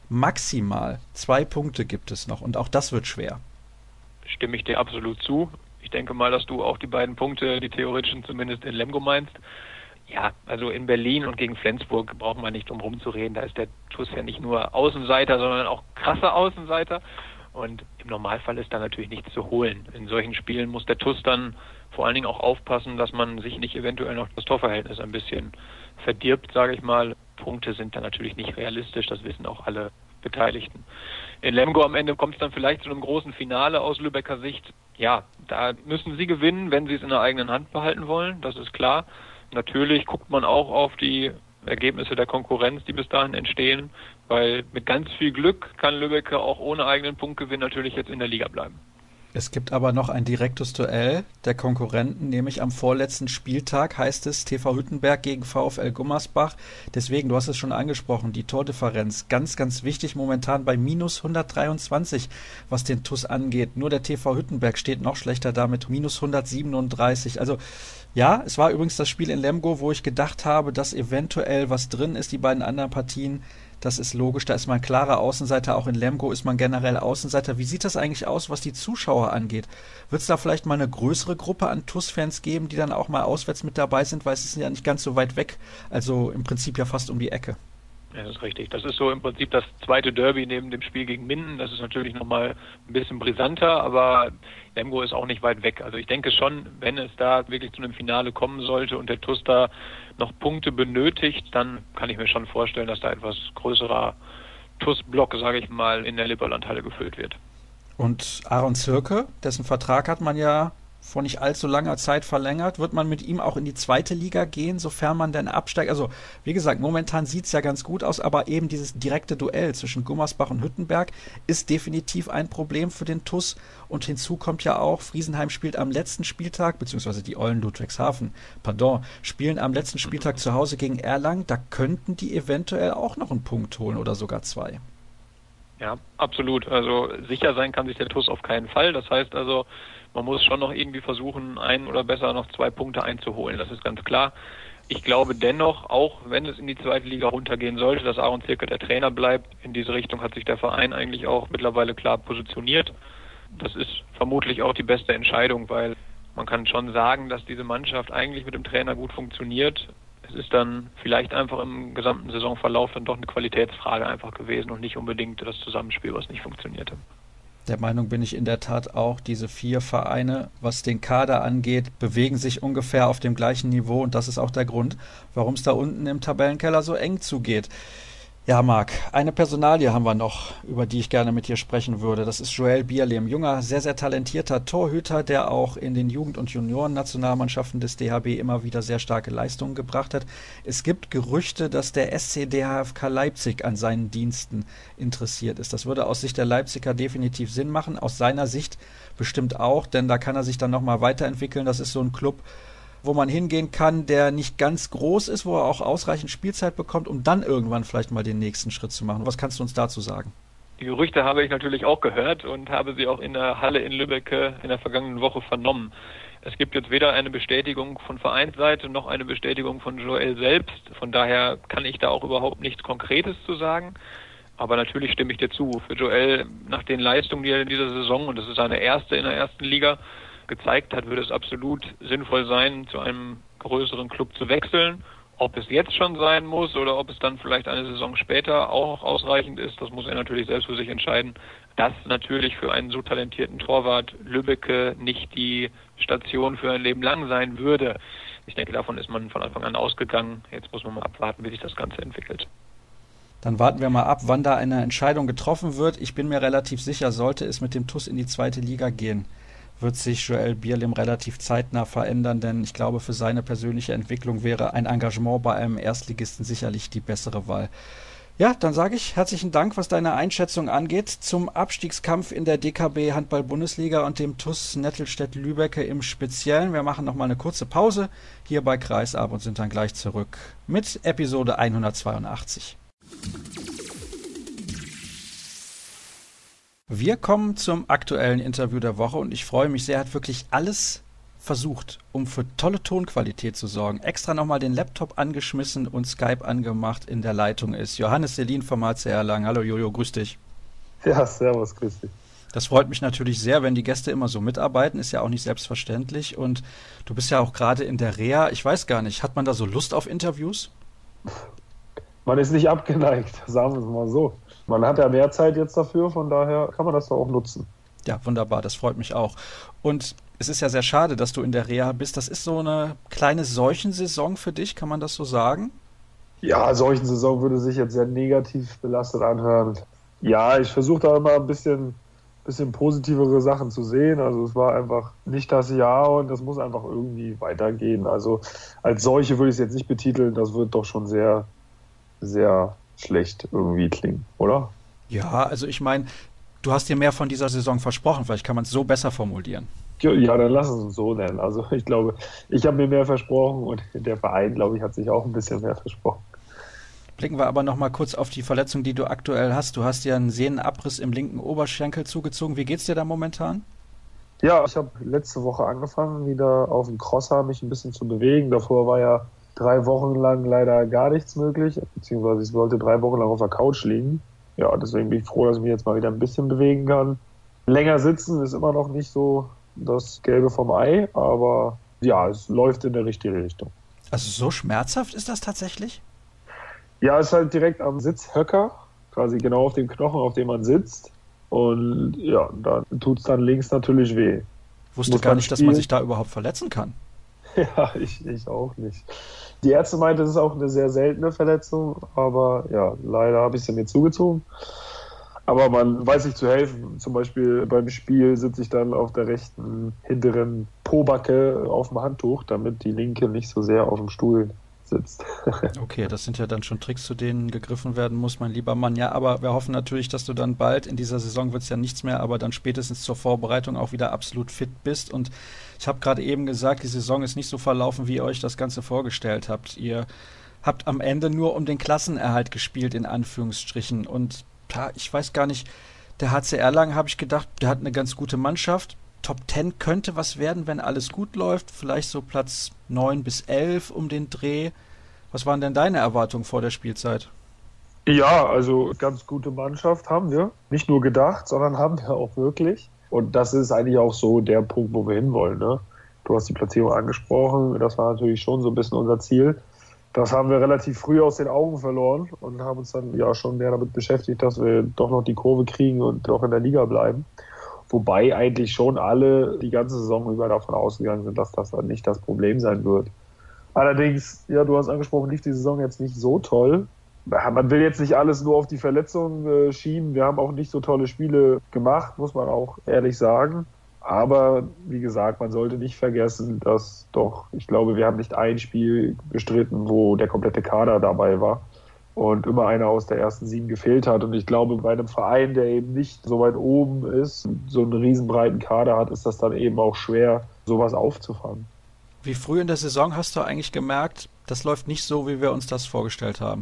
maximal 2 Punkte gibt es noch und auch das wird schwer. Stimme ich dir absolut zu. Ich denke mal, dass du auch die beiden Punkte, die theoretischen zumindest in Lemgo meinst. Ja, also in Berlin und gegen Flensburg braucht man nicht drum rumzureden. Da ist der TuS ja nicht nur Außenseiter, sondern auch krasser Außenseiter. Und im Normalfall ist da natürlich nichts zu holen. In solchen Spielen muss der TuS dann vor allen Dingen auch aufpassen, dass man sich nicht eventuell noch das Torverhältnis ein bisschen verdirbt, sage ich mal. Punkte sind da natürlich nicht realistisch, das wissen auch alle Beteiligten. In Lemgo am Ende kommt es dann vielleicht zu einem großen Finale aus Lübecker Sicht. Ja, da müssen sie gewinnen, wenn sie es in der eigenen Hand behalten wollen, das ist klar. Natürlich guckt man auch auf die Ergebnisse der Konkurrenz, die bis dahin entstehen, weil mit ganz viel Glück kann Lübeck auch ohne eigenen Punktgewinn natürlich jetzt in der Liga bleiben. Es gibt aber noch ein direktes Duell der Konkurrenten, nämlich am vorletzten Spieltag heißt es TV Hüttenberg gegen VfL Gummersbach. Deswegen, du hast es schon angesprochen, die Tordifferenz ganz, ganz wichtig momentan bei minus 123, was den TuS angeht. Nur der TV Hüttenberg steht noch schlechter da mit minus 137. Also ja, es war übrigens das Spiel in Lemgo, wo ich gedacht habe, dass eventuell was drin ist, die beiden anderen Partien. Das ist logisch, da ist man klarer Außenseiter, auch in Lemgo ist man generell Außenseiter. Wie sieht das eigentlich aus, was die Zuschauer angeht? Wird es da vielleicht mal eine größere Gruppe an TuS-Fans geben, die dann auch mal auswärts mit dabei sind, weil es ist ja nicht ganz so weit weg, also im Prinzip ja fast um die Ecke? Ja, das ist richtig. Das ist so im Prinzip das zweite Derby neben dem Spiel gegen Minden. Das ist natürlich nochmal ein bisschen brisanter, aber Lemgo ist auch nicht weit weg. Also ich denke schon, wenn es da wirklich zu einem Finale kommen sollte und der TuS da noch Punkte benötigt, dann kann ich mir schon vorstellen, dass da etwas größerer TuS-Block, sage ich mal, in der Lipperlandhalle gefüllt wird. Und Aaron Zirke, dessen Vertrag hat man ja vor nicht allzu langer Zeit verlängert. Wird man mit ihm auch in die zweite Liga gehen, sofern man denn absteigt? Also, wie gesagt, momentan sieht es ja ganz gut aus, aber eben dieses direkte Duell zwischen Gummersbach und Hüttenberg ist definitiv ein Problem für den TuS. Und hinzu kommt ja auch, Friesenheim spielt am letzten Spieltag, beziehungsweise die Eulen Ludwigshafen, spielen am letzten Spieltag zu Hause gegen Erlangen. Da könnten die eventuell auch noch einen Punkt holen oder sogar 2. Ja, absolut. Also sicher sein kann sich der TuS auf keinen Fall. Das heißt also, man muss schon noch irgendwie versuchen, 1 oder besser noch 2 Punkte einzuholen. Das ist ganz klar. Ich glaube dennoch, auch wenn es in die zweite Liga runtergehen sollte, dass Aaron Zirke der Trainer bleibt. In diese Richtung hat sich der Verein eigentlich auch mittlerweile klar positioniert. Das ist vermutlich auch die beste Entscheidung, weil man kann schon sagen, dass diese Mannschaft eigentlich mit dem Trainer gut funktioniert. Es ist dann vielleicht einfach im gesamten Saisonverlauf dann doch eine Qualitätsfrage einfach gewesen und nicht unbedingt das Zusammenspiel, was nicht funktionierte. Der Meinung bin ich in der Tat auch, diese 4 Vereine, was den Kader angeht, bewegen sich ungefähr auf dem gleichen Niveau und das ist auch der Grund, warum es da unten im Tabellenkeller so eng zugeht. Ja, Marc, eine Personalie haben wir noch, über die ich gerne mit dir sprechen würde. Das ist Joel Bierle, ein junger, sehr, sehr talentierter Torhüter, der auch in den Jugend- und Junioren-Nationalmannschaften des DHB immer wieder sehr starke Leistungen gebracht hat. Es gibt Gerüchte, dass der SC DHFK Leipzig an seinen Diensten interessiert ist. Das würde aus Sicht der Leipziger definitiv Sinn machen, aus seiner Sicht bestimmt auch, denn da kann er sich dann nochmal weiterentwickeln. Das ist so ein Club, wo man hingehen kann, der nicht ganz groß ist, wo er auch ausreichend Spielzeit bekommt, um dann irgendwann vielleicht mal den nächsten Schritt zu machen. Was kannst du uns dazu sagen? Die Gerüchte habe ich natürlich auch gehört und habe sie auch in der Halle in Lübeck in der vergangenen Woche vernommen. Es gibt jetzt weder eine Bestätigung von Vereinsseite noch eine Bestätigung von Joel selbst. Von daher kann ich da auch überhaupt nichts Konkretes zu sagen. Aber natürlich stimme ich dir zu. Für Joel, nach den Leistungen, die er in dieser Saison, und das ist seine erste in der ersten Liga, gezeigt hat, würde es absolut sinnvoll sein, zu einem größeren Club zu wechseln. Ob es jetzt schon sein muss oder ob es dann vielleicht eine Saison später auch ausreichend ist, das muss er natürlich selbst für sich entscheiden. Dass natürlich für einen so talentierten Torwart Lübbecke nicht die Station für ein Leben lang sein würde. Ich denke, davon ist man von Anfang an ausgegangen. Jetzt muss man mal abwarten, wie sich das Ganze entwickelt. Dann warten wir mal ab, wann da eine Entscheidung getroffen wird. Ich bin mir relativ sicher, sollte es mit dem TuS in die 2. Liga gehen, wird sich Joel Bierlehm relativ zeitnah verändern, denn ich glaube, für seine persönliche Entwicklung wäre ein Engagement bei einem Erstligisten sicherlich die bessere Wahl. Ja, dann sage ich herzlichen Dank, was deine Einschätzung angeht zum Abstiegskampf in der DKB Handball-Bundesliga und dem TuS Nettelstedt-Lübbecke im Speziellen. Wir machen nochmal eine kurze Pause hier bei Kreisab und sind dann gleich zurück mit Episode 182. Wir kommen zum aktuellen Interview der Woche und ich freue mich sehr, er hat wirklich alles versucht, um für tolle Tonqualität zu sorgen. Extra nochmal den Laptop angeschmissen und Skype angemacht. In der Leitung ist Johannes Selin vom HC Erlangen. Hallo Jojo, grüß dich. Ja, servus, grüß dich. Das freut mich natürlich sehr, wenn die Gäste immer so mitarbeiten, ist ja auch nicht selbstverständlich und du bist ja auch gerade in der Reha. Ich weiß gar nicht, hat man da so Lust auf Interviews? Man ist nicht abgeneigt, sagen wir es mal so. Man hat ja mehr Zeit jetzt dafür, von daher kann man das doch auch nutzen. Ja, wunderbar, das freut mich auch. Und es ist ja sehr schade, dass du in der Reha bist. Das ist so eine kleine Seuchensaison für dich, kann man das so sagen? Ja, Seuchensaison würde sich jetzt sehr negativ belastet anhören. Ja, ich versuche da immer ein bisschen positivere Sachen zu sehen. Also es war einfach nicht das Jahr und das muss einfach irgendwie weitergehen. Also als solche würde ich es jetzt nicht betiteln, das wird doch schon sehr, sehr schlecht irgendwie klingen, oder? Ja, also ich meine, du hast dir mehr von dieser Saison versprochen, vielleicht kann man es so besser formulieren. Ja, dann lass es uns so nennen. Also ich glaube, ich habe mir mehr versprochen und der Verein, glaube ich, hat sich auch ein bisschen mehr versprochen. Blicken wir aber noch mal kurz auf die Verletzung, die du aktuell hast. Du hast ja einen Sehnenabriss im linken Oberschenkel zugezogen. Wie geht's dir da momentan? Ja, ich habe letzte Woche angefangen, wieder auf dem Crosser mich ein bisschen zu bewegen. Davor war ja 3 Wochen lang leider gar nichts möglich, beziehungsweise ich sollte 3 Wochen lang auf der Couch liegen. Ja, deswegen bin ich froh, dass ich mich jetzt mal wieder ein bisschen bewegen kann. Länger sitzen ist immer noch nicht so das Gelbe vom Ei, aber ja, es läuft in der richtige Richtung. Also so schmerzhaft ist das tatsächlich? Ja, es ist halt direkt am Sitzhöcker, quasi genau auf dem Knochen, auf dem man sitzt. Und ja, da tut's dann links natürlich weh. Wusste gar nicht, dass man sich da überhaupt verletzen kann. Ja, ich auch nicht. Die Ärzte meinten, es ist auch eine sehr seltene Verletzung, aber ja, leider habe ich sie mir zugezogen. Aber man weiß sich zu helfen. Zum Beispiel beim Spiel sitze ich dann auf der rechten hinteren Pobacke auf dem Handtuch, damit die linke nicht so sehr auf dem Stuhl sitzt. Okay, das sind ja dann schon Tricks, zu denen gegriffen werden muss, mein lieber Mann. Ja, aber wir hoffen natürlich, dass du dann bald, in dieser Saison wird es ja nichts mehr, aber dann spätestens zur Vorbereitung auch wieder absolut fit bist. Und ich habe gerade eben gesagt, die Saison ist nicht so verlaufen, wie ihr euch das Ganze vorgestellt habt. Ihr habt am Ende nur um den Klassenerhalt gespielt, in Anführungsstrichen. Und ja, ich weiß gar nicht, der HC Erlangen, habe ich gedacht, der hat eine ganz gute Mannschaft. Top 10 könnte was werden, wenn alles gut läuft. Vielleicht so Platz 9 bis 11 um den Dreh. Was waren denn deine Erwartungen vor der Spielzeit? Ja, also ganz gute Mannschaft haben wir. Nicht nur gedacht, sondern haben wir auch wirklich. Und das ist eigentlich auch so der Punkt, wo wir hinwollen. Ne? Du hast die Platzierung angesprochen. Das war natürlich schon so ein bisschen unser Ziel. Das haben wir relativ früh aus den Augen verloren und haben uns dann ja schon mehr damit beschäftigt, dass wir doch noch die Kurve kriegen und doch in der Liga bleiben. Wobei eigentlich schon alle die ganze Saison über davon ausgegangen sind, dass das dann nicht das Problem sein wird. Allerdings, ja, du hast angesprochen, lief die Saison jetzt nicht so toll. Man will jetzt nicht alles nur auf die Verletzungen schieben. Wir haben auch nicht so tolle Spiele gemacht, muss man auch ehrlich sagen. Aber wie gesagt, man sollte nicht vergessen, dass doch, ich glaube, wir haben nicht ein Spiel bestritten, wo der komplette Kader dabei war und immer einer aus der ersten 7 gefehlt hat. Und ich glaube, bei einem Verein, der eben nicht so weit oben ist, so einen riesenbreiten Kader hat, ist das dann eben auch schwer, sowas aufzufangen. Wie früh in der Saison hast du eigentlich gemerkt, das läuft nicht so, wie wir uns das vorgestellt haben?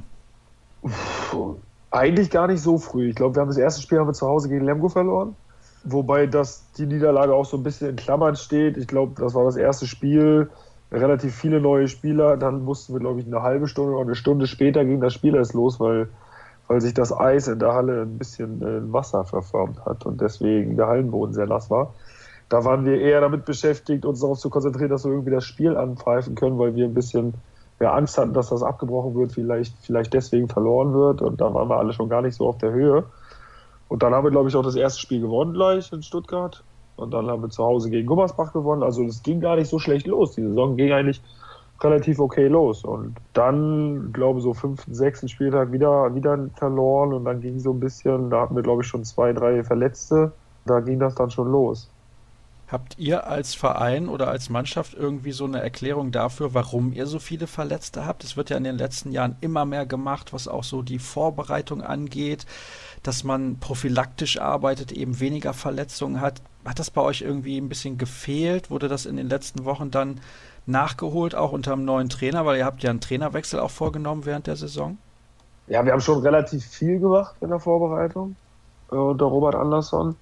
Eigentlich gar nicht so früh. Ich glaube, wir haben das erste Spiel zu Hause gegen Lemgo verloren. Wobei die Niederlage auch so ein bisschen in Klammern steht. Ich glaube, das war das erste Spiel. Relativ viele neue Spieler. Dann mussten wir, glaube ich, eine halbe Stunde oder eine Stunde später ging das Spiel erst los, weil sich das Eis in der Halle ein bisschen in Wasser verformt hat und deswegen der Hallenboden sehr nass war. Da waren wir eher damit beschäftigt, uns darauf zu konzentrieren, dass wir irgendwie das Spiel anpfeifen können, weil wir ein bisschen Angst hatten, dass das abgebrochen wird, vielleicht deswegen verloren wird. Und da waren wir alle schon gar nicht so auf der Höhe. Und dann haben wir, glaube ich, auch das erste Spiel gewonnen gleich in Stuttgart. Und dann haben wir zu Hause gegen Gummersbach gewonnen. Also es ging gar nicht so schlecht los. Die Saison ging eigentlich relativ okay los. Und dann, glaube ich, so 5., 6. Spieltag wieder verloren. Und dann ging so ein bisschen, da hatten wir, glaube ich, schon 2, 3 Verletzte. Da ging das dann schon los. Habt ihr als Verein oder als Mannschaft irgendwie so eine Erklärung dafür, warum ihr so viele Verletzte habt? Es wird ja in den letzten Jahren immer mehr gemacht, was auch so die Vorbereitung angeht, dass man prophylaktisch arbeitet, eben weniger Verletzungen hat. Hat das bei euch irgendwie ein bisschen gefehlt? Wurde das in den letzten Wochen dann nachgeholt, auch unter einem neuen Trainer? Weil ihr habt ja einen Trainerwechsel auch vorgenommen während der Saison. Ja, wir haben schon relativ viel gemacht in der Vorbereitung unter Robert Andersson.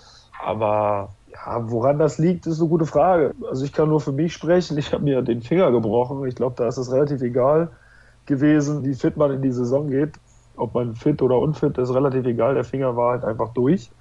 Aber ja, woran das liegt, ist eine gute Frage. Also ich kann nur für mich sprechen. Ich habe mir den Finger gebrochen. Ich glaube, da ist es relativ egal gewesen, wie fit man in die Saison geht. Ob man fit oder unfit, ist relativ egal. Der Finger war halt einfach durch.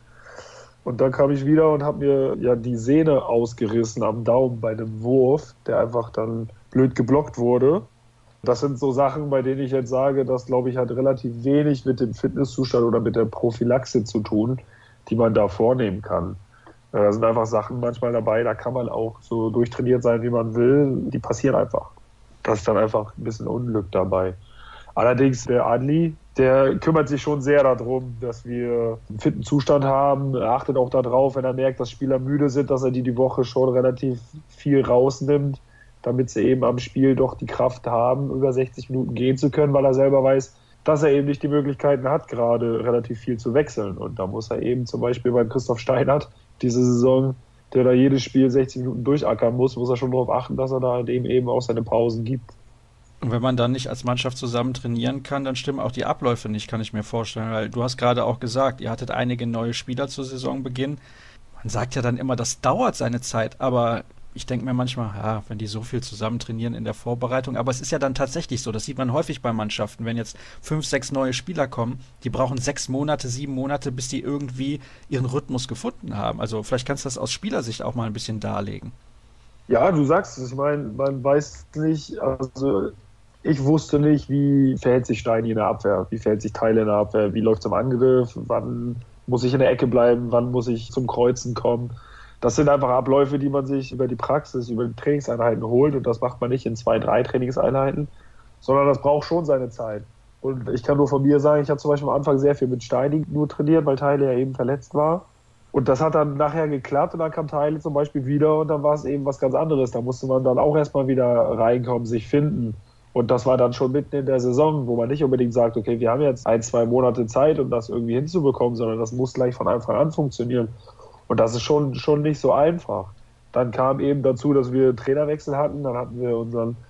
Und dann kam ich wieder und habe mir ja die Sehne ausgerissen am Daumen bei einem Wurf, der einfach dann blöd geblockt wurde. Das sind so Sachen, bei denen ich jetzt sage, das, glaube ich, hat relativ wenig mit dem Fitnesszustand oder mit der Prophylaxe zu tun, die man da vornehmen kann. Da sind einfach Sachen manchmal dabei, da kann man auch so durchtrainiert sein, wie man will. Die passieren einfach. Das ist dann einfach ein bisschen Unglück dabei. Allerdings der Adli, der kümmert sich schon sehr darum, dass wir einen fitten Zustand haben. Er achtet auch darauf, wenn er merkt, dass Spieler müde sind, dass er die Woche schon relativ viel rausnimmt, damit sie eben am Spiel doch die Kraft haben, über 60 Minuten gehen zu können, weil er selber weiß, dass er eben nicht die Möglichkeiten hat, gerade relativ viel zu wechseln. Und da muss er eben zum Beispiel bei Christoph Steinert diese Saison, der da jedes Spiel 60 Minuten durchackern muss er schon darauf achten, dass er da dem eben auch seine Pausen gibt. Und wenn man dann nicht als Mannschaft zusammen trainieren kann, dann stimmen auch die Abläufe nicht, kann ich mir vorstellen. Weil du hast gerade auch gesagt, ihr hattet einige neue Spieler zu Saisonbeginn. Man sagt ja dann immer, das dauert seine Zeit, aber ich denke mir manchmal, ja, wenn die so viel zusammen trainieren in der Vorbereitung, aber es ist ja dann tatsächlich so, das sieht man häufig bei Mannschaften, wenn jetzt 5, 6 neue Spieler kommen, die brauchen 6 Monate, 7 Monate, bis die irgendwie ihren Rhythmus gefunden haben. Also vielleicht kannst du das aus Spielersicht auch mal ein bisschen darlegen. Ja, du sagst es, ich meine, man weiß nicht, also ich wusste nicht, wie verhält sich Steini in der Abwehr, wie verhält sich Teile in der Abwehr, wie läuft es im Angriff, wann muss ich in der Ecke bleiben, wann muss ich zum Kreuzen kommen. Das sind einfach Abläufe, die man sich über die Praxis, über die Trainingseinheiten holt und das macht man nicht in 2, 3 Trainingseinheiten, sondern das braucht schon seine Zeit. Und ich kann nur von mir sagen, ich habe zum Beispiel am Anfang sehr viel mit Steini nur trainiert, weil Teile ja eben verletzt war. Und das hat dann nachher geklappt und dann kam Teile zum Beispiel wieder und dann war es eben was ganz anderes. Da musste man dann auch erstmal wieder reinkommen, sich finden. Und das war dann schon mitten in der Saison, wo man nicht unbedingt sagt, okay, wir haben jetzt 1, 2 Monate Zeit, um das irgendwie hinzubekommen, sondern das muss gleich von Anfang an funktionieren. Und das ist schon nicht so einfach. Dann kam eben dazu, dass wir Trainerwechsel hatten. Dann hatten wir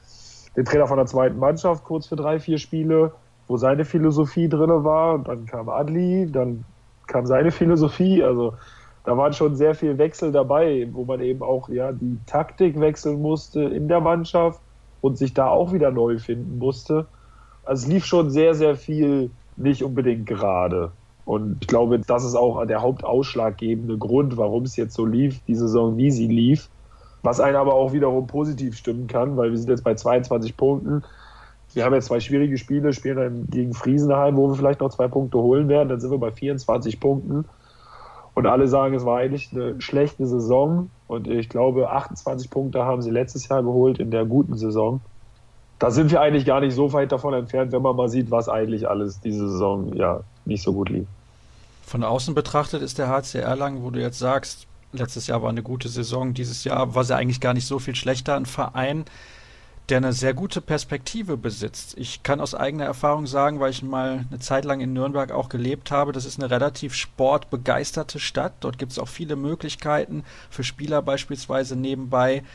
den Trainer von der zweiten Mannschaft kurz für 3, 4 Spiele, wo seine Philosophie drin war. Und dann kam Adli, dann kam seine Philosophie. Also da waren schon sehr viel Wechsel dabei, wo man eben auch die Taktik wechseln musste in der Mannschaft und sich da auch wieder neu finden musste. Also es lief schon sehr, sehr viel nicht unbedingt gerade. Und ich glaube, das ist auch der hauptausschlaggebende Grund, warum es jetzt so lief, die Saison, wie sie lief. Was einen aber auch wiederum positiv stimmen kann, weil wir sind jetzt bei 22 Punkten. Wir haben jetzt 2 schwierige Spiele, spielen dann gegen Friesenheim, wo wir vielleicht noch 2 Punkte holen werden. Dann sind wir bei 24 Punkten. Und alle sagen, es war eigentlich eine schlechte Saison. Und ich glaube, 28 Punkte haben sie letztes Jahr geholt in der guten Saison. Da sind wir eigentlich gar nicht so weit davon entfernt, wenn man mal sieht, was eigentlich alles diese Saison nicht so gut lief. Von außen betrachtet ist der HC Erlangen, wo du jetzt sagst, letztes Jahr war eine gute Saison, dieses Jahr war sie eigentlich gar nicht so viel schlechter, ein Verein, der eine sehr gute Perspektive besitzt. Ich kann aus eigener Erfahrung sagen, weil ich mal eine Zeit lang in Nürnberg auch gelebt habe, das ist eine relativ sportbegeisterte Stadt. Dort gibt es auch viele Möglichkeiten für Spieler beispielsweise nebenbei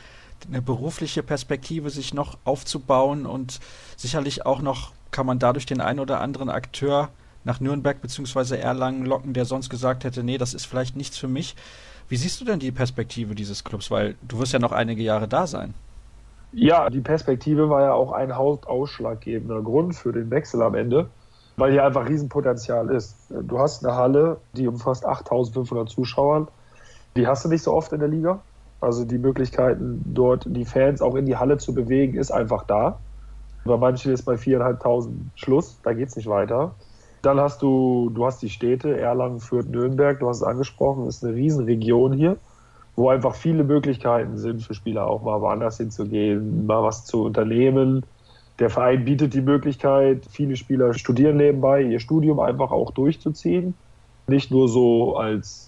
eine berufliche Perspektive sich noch aufzubauen und sicherlich auch noch kann man dadurch den einen oder anderen Akteur nach Nürnberg bzw. Erlangen locken, der sonst gesagt hätte, nee, das ist vielleicht nichts für mich. Wie siehst du denn die Perspektive dieses Clubs? Weil du wirst ja noch einige Jahre da sein. Ja, die Perspektive war ja auch ein hauptausschlaggebender Grund für den Wechsel am Ende, weil hier einfach Riesenpotenzial ist. Du hast eine Halle, die umfasst 8.500 Zuschauern. Die hast du nicht so oft in der Liga. Also die Möglichkeiten, dort die Fans auch in die Halle zu bewegen, ist einfach da. Bei manchen ist bei 4.500 Schluss, da geht es nicht weiter. Dann hast du hast die Städte, Erlangen, Fürth, Nürnberg, du hast es angesprochen, ist eine Riesenregion hier, wo einfach viele Möglichkeiten sind für Spieler auch mal woanders hinzugehen, mal was zu unternehmen. Der Verein bietet die Möglichkeit, viele Spieler studieren nebenbei, ihr Studium einfach auch durchzuziehen. Nicht nur so als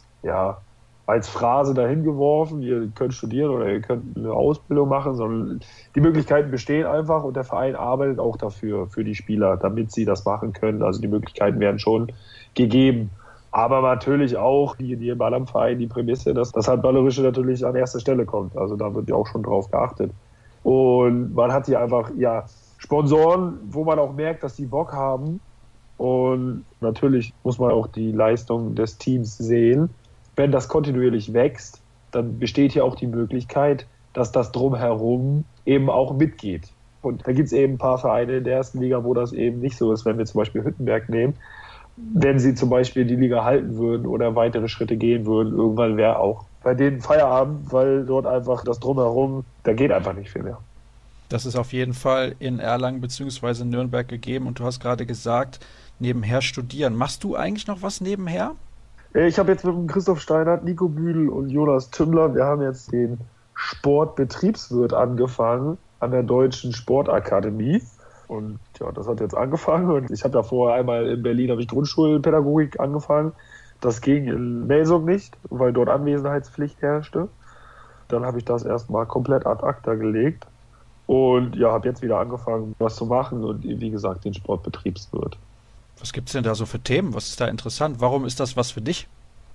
Phrase dahin geworfen, ihr könnt studieren oder ihr könnt eine Ausbildung machen, sondern die Möglichkeiten bestehen einfach und der Verein arbeitet auch dafür, für die Spieler, damit sie das machen können. Also die Möglichkeiten werden schon gegeben. Aber natürlich auch, wie in jedem anderen Verein, die Prämisse, dass das Handballerische natürlich an erster Stelle kommt. Also da wird ja auch schon drauf geachtet. Und man hat hier einfach, Sponsoren, wo man auch merkt, dass die Bock haben. Und natürlich muss man auch die Leistung des Teams sehen. Wenn das kontinuierlich wächst, dann besteht hier auch die Möglichkeit, dass das Drumherum eben auch mitgeht. Und da gibt es eben ein paar Vereine in der ersten Liga, wo das eben nicht so ist. Wenn wir zum Beispiel Hüttenberg nehmen, wenn sie zum Beispiel die Liga halten würden oder weitere Schritte gehen würden, irgendwann wäre auch bei denen Feierabend, weil dort einfach das Drumherum, da geht einfach nicht viel mehr. Das ist auf jeden Fall in Erlangen bzw. Nürnberg gegeben und du hast gerade gesagt, nebenher studieren. Machst du eigentlich noch was nebenher? Ich habe jetzt mit dem Christoph Steinert, Nico Büdel und Jonas Tümmler, wir haben jetzt den Sportbetriebswirt angefangen an der Deutschen Sportakademie. Und ja, das hat jetzt angefangen. Und ich habe da vorher einmal in Berlin, habe ich Grundschulpädagogik angefangen. Das ging in Melsung nicht, weil dort Anwesenheitspflicht herrschte. Dann habe ich das erstmal komplett ad acta gelegt. Und ja, habe jetzt wieder angefangen, was zu machen und wie gesagt, den Sportbetriebswirt. Was gibt es denn da so für Themen? Was ist da interessant? Warum ist das was für dich?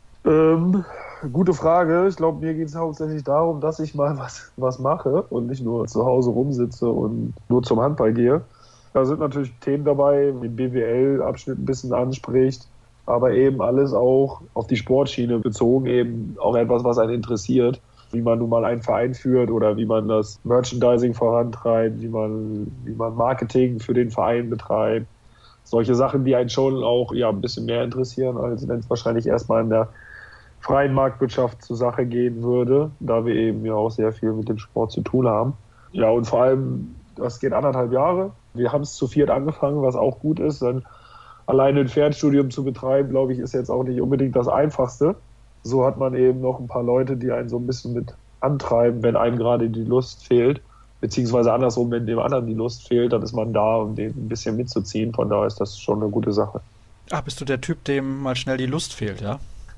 Gute Frage. Ich glaube, mir geht es hauptsächlich darum, dass ich mal was mache und nicht nur zu Hause rumsitze und nur zum Handball gehe. Da sind natürlich Themen dabei, wie BWL-Abschnitt ein bisschen anspricht, aber eben alles auch auf die Sportschiene bezogen, eben auch etwas, was einen interessiert, wie man nun mal einen Verein führt oder wie man das Merchandising vorantreibt, wie man Marketing für den Verein betreibt. Solche Sachen, die einen schon auch ein bisschen mehr interessieren, als wenn es wahrscheinlich erstmal in der freien Marktwirtschaft zur Sache gehen würde, da wir eben ja auch sehr viel mit dem Sport zu tun haben. Ja, und vor allem, das geht 1,5 Jahre. Wir haben es zu 4 angefangen, was auch gut ist. Denn alleine ein Fernstudium zu betreiben, glaube ich, ist jetzt auch nicht unbedingt das Einfachste. So hat man eben noch ein paar Leute, die einen so ein bisschen mit antreiben, wenn einem gerade die Lust fehlt. Beziehungsweise andersrum, wenn dem anderen die Lust fehlt, dann ist man da, um den ein bisschen mitzuziehen. Von daher ist das schon eine gute Sache. Ach, bist du der Typ, dem mal schnell die Lust fehlt, ja?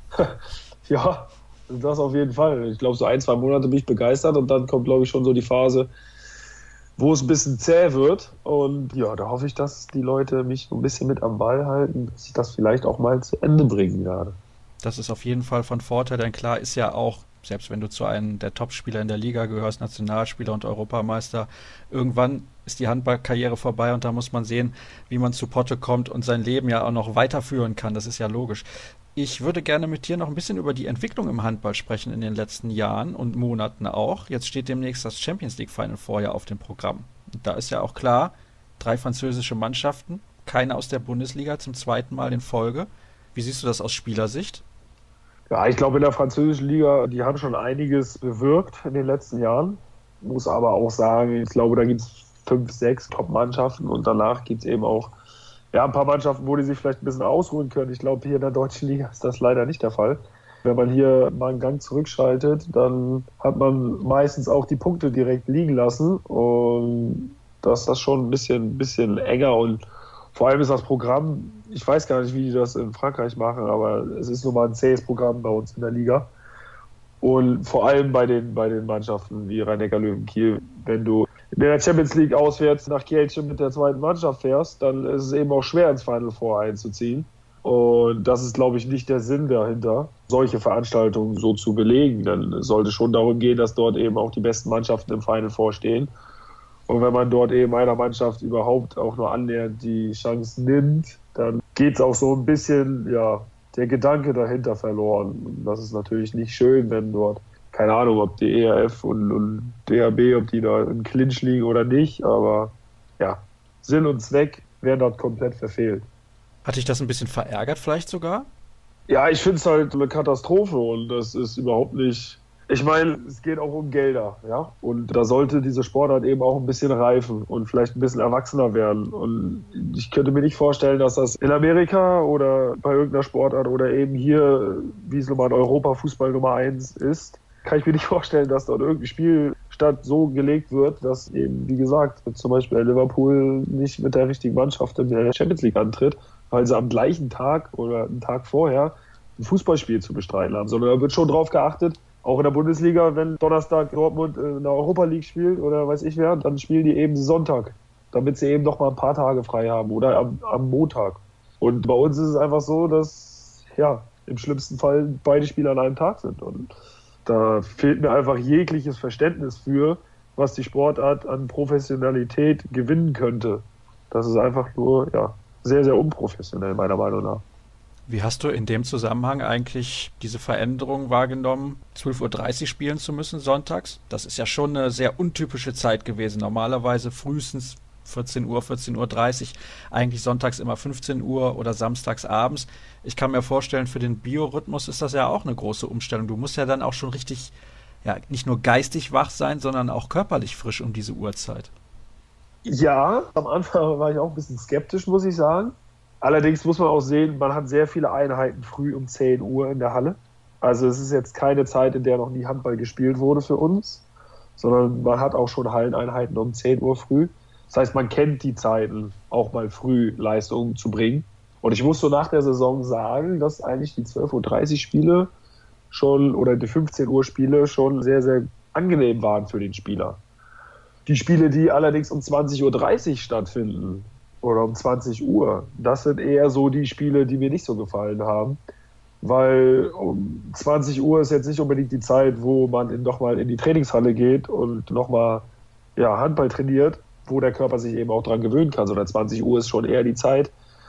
Ja, das auf jeden Fall. Ich glaube, so 1-2 Monate bin ich begeistert und dann kommt, glaube ich, schon so die Phase, wo es ein bisschen zäh wird. Und ja, da hoffe ich, dass die Leute mich so ein bisschen mit am Ball halten, dass ich das vielleicht auch mal zu Ende bringen werde. Das ist auf jeden Fall von Vorteil, denn klar ist ja auch, selbst wenn du zu einem der Topspieler in der Liga gehörst, Nationalspieler und Europameister, irgendwann ist die Handballkarriere vorbei und da muss man sehen, wie man zu Potte kommt und sein Leben ja auch noch weiterführen kann. Das ist ja logisch. Ich würde gerne mit dir noch ein bisschen über die Entwicklung im Handball sprechen in den letzten Jahren und Monaten auch. Jetzt steht demnächst das Champions League Final Four ja auf dem Programm. Und da ist ja auch klar, 3 französische Mannschaften, keine aus der Bundesliga zum 2. Mal in Folge. Wie siehst du das aus Spielersicht? Ja, ich glaube, in der französischen Liga, die haben schon einiges bewirkt in den letzten Jahren. Muss aber auch sagen, ich glaube, da gibt es 5, 6 Top-Mannschaften und danach gibt es eben auch ein paar Mannschaften, wo die sich vielleicht ein bisschen ausruhen können. Ich glaube, hier in der deutschen Liga ist das leider nicht der Fall. Wenn man hier mal einen Gang zurückschaltet, dann hat man meistens auch die Punkte direkt liegen lassen und das ist das schon ein bisschen enger und vor allem ist das Programm, ich weiß gar nicht, wie die das in Frankreich machen, aber es ist nun mal ein zähes Programm bei uns in der Liga. Und vor allem bei den Mannschaften wie Rhein-Neckar-Löwen Kiel, wenn du in der Champions League auswärts nach Kielce mit der 2. Mannschaft fährst, dann ist es eben auch schwer, ins Final Four einzuziehen. Und das ist, glaube ich, nicht der Sinn dahinter, solche Veranstaltungen so zu belegen. Dann sollte schon darum gehen, dass dort eben auch die besten Mannschaften im Final Four stehen. Und wenn man dort eben einer Mannschaft überhaupt auch nur annähernd die Chance nimmt, dann geht es auch so ein bisschen, ja, der Gedanke dahinter verloren. Und das ist natürlich nicht schön, wenn dort, keine Ahnung, ob die ERF und DHB, ob die da im Clinch liegen oder nicht, aber ja, Sinn und Zweck werden dort komplett verfehlt. Hat dich das ein bisschen verärgert vielleicht sogar? Ja, ich finde es halt eine Katastrophe und das ist überhaupt nicht... Ich meine, es geht auch um Gelder, ja, und da sollte diese Sportart eben auch ein bisschen reifen und vielleicht ein bisschen erwachsener werden. Und ich könnte mir nicht vorstellen, dass das in Amerika oder bei irgendeiner Sportart oder eben hier, wie es nun mal in Europa Fußball Nummer 1 ist, kann ich mir nicht vorstellen, dass dort irgendein Spielstand so gelegt wird, dass eben, wie gesagt, zum Beispiel Liverpool nicht mit der richtigen Mannschaft in der Champions League antritt, weil sie am gleichen Tag oder einen Tag vorher ein Fußballspiel zu bestreiten haben, sondern da wird schon drauf geachtet, auch in der Bundesliga, wenn Donnerstag Dortmund in der Europa League spielt oder weiß ich wer, dann spielen die eben Sonntag, damit sie eben noch mal ein paar Tage frei haben oder am Montag. Und bei uns ist es einfach so, dass ja im schlimmsten Fall beide Spiele an einem Tag sind. Und da fehlt mir einfach jegliches Verständnis für, was die Sportart an Professionalität gewinnen könnte. Das ist einfach nur ja sehr, sehr unprofessionell, meiner Meinung nach. Wie hast du in dem Zusammenhang eigentlich diese Veränderung wahrgenommen, 12:30 Uhr spielen zu müssen sonntags? Das ist ja schon eine sehr untypische Zeit gewesen. Normalerweise frühestens 14 Uhr, 14:30 Uhr, eigentlich sonntags immer 15 Uhr oder samstags abends. Ich kann mir vorstellen, für den Biorhythmus ist das ja auch eine große Umstellung. Du musst ja dann auch schon richtig, ja, nicht nur geistig wach sein, sondern auch körperlich frisch um diese Uhrzeit. Ja, am Anfang war ich auch ein bisschen skeptisch, muss ich sagen. Allerdings muss man auch sehen, man hat sehr viele Einheiten früh um 10 Uhr in der Halle. Also es ist jetzt keine Zeit, in der noch nie Handball gespielt wurde für uns, sondern man hat auch schon Halleneinheiten um 10 Uhr früh. Das heißt, man kennt die Zeiten, auch mal früh Leistungen zu bringen. Und ich muss so nach der Saison sagen, dass eigentlich die 12:30 Uhr Spiele schon oder die 15 Uhr Spiele schon sehr, sehr angenehm waren für den Spieler. Die Spiele, die allerdings um 20:30 Uhr stattfinden, oder um 20 Uhr. Das sind eher so die Spiele, die mir nicht so gefallen haben, weil um 20 Uhr ist jetzt nicht unbedingt die Zeit, wo man nochmal in die Trainingshalle geht und nochmal Handball trainiert, wo der Körper sich eben auch dran gewöhnen kann, sondern 20 Uhr ist schon eher die Zeit,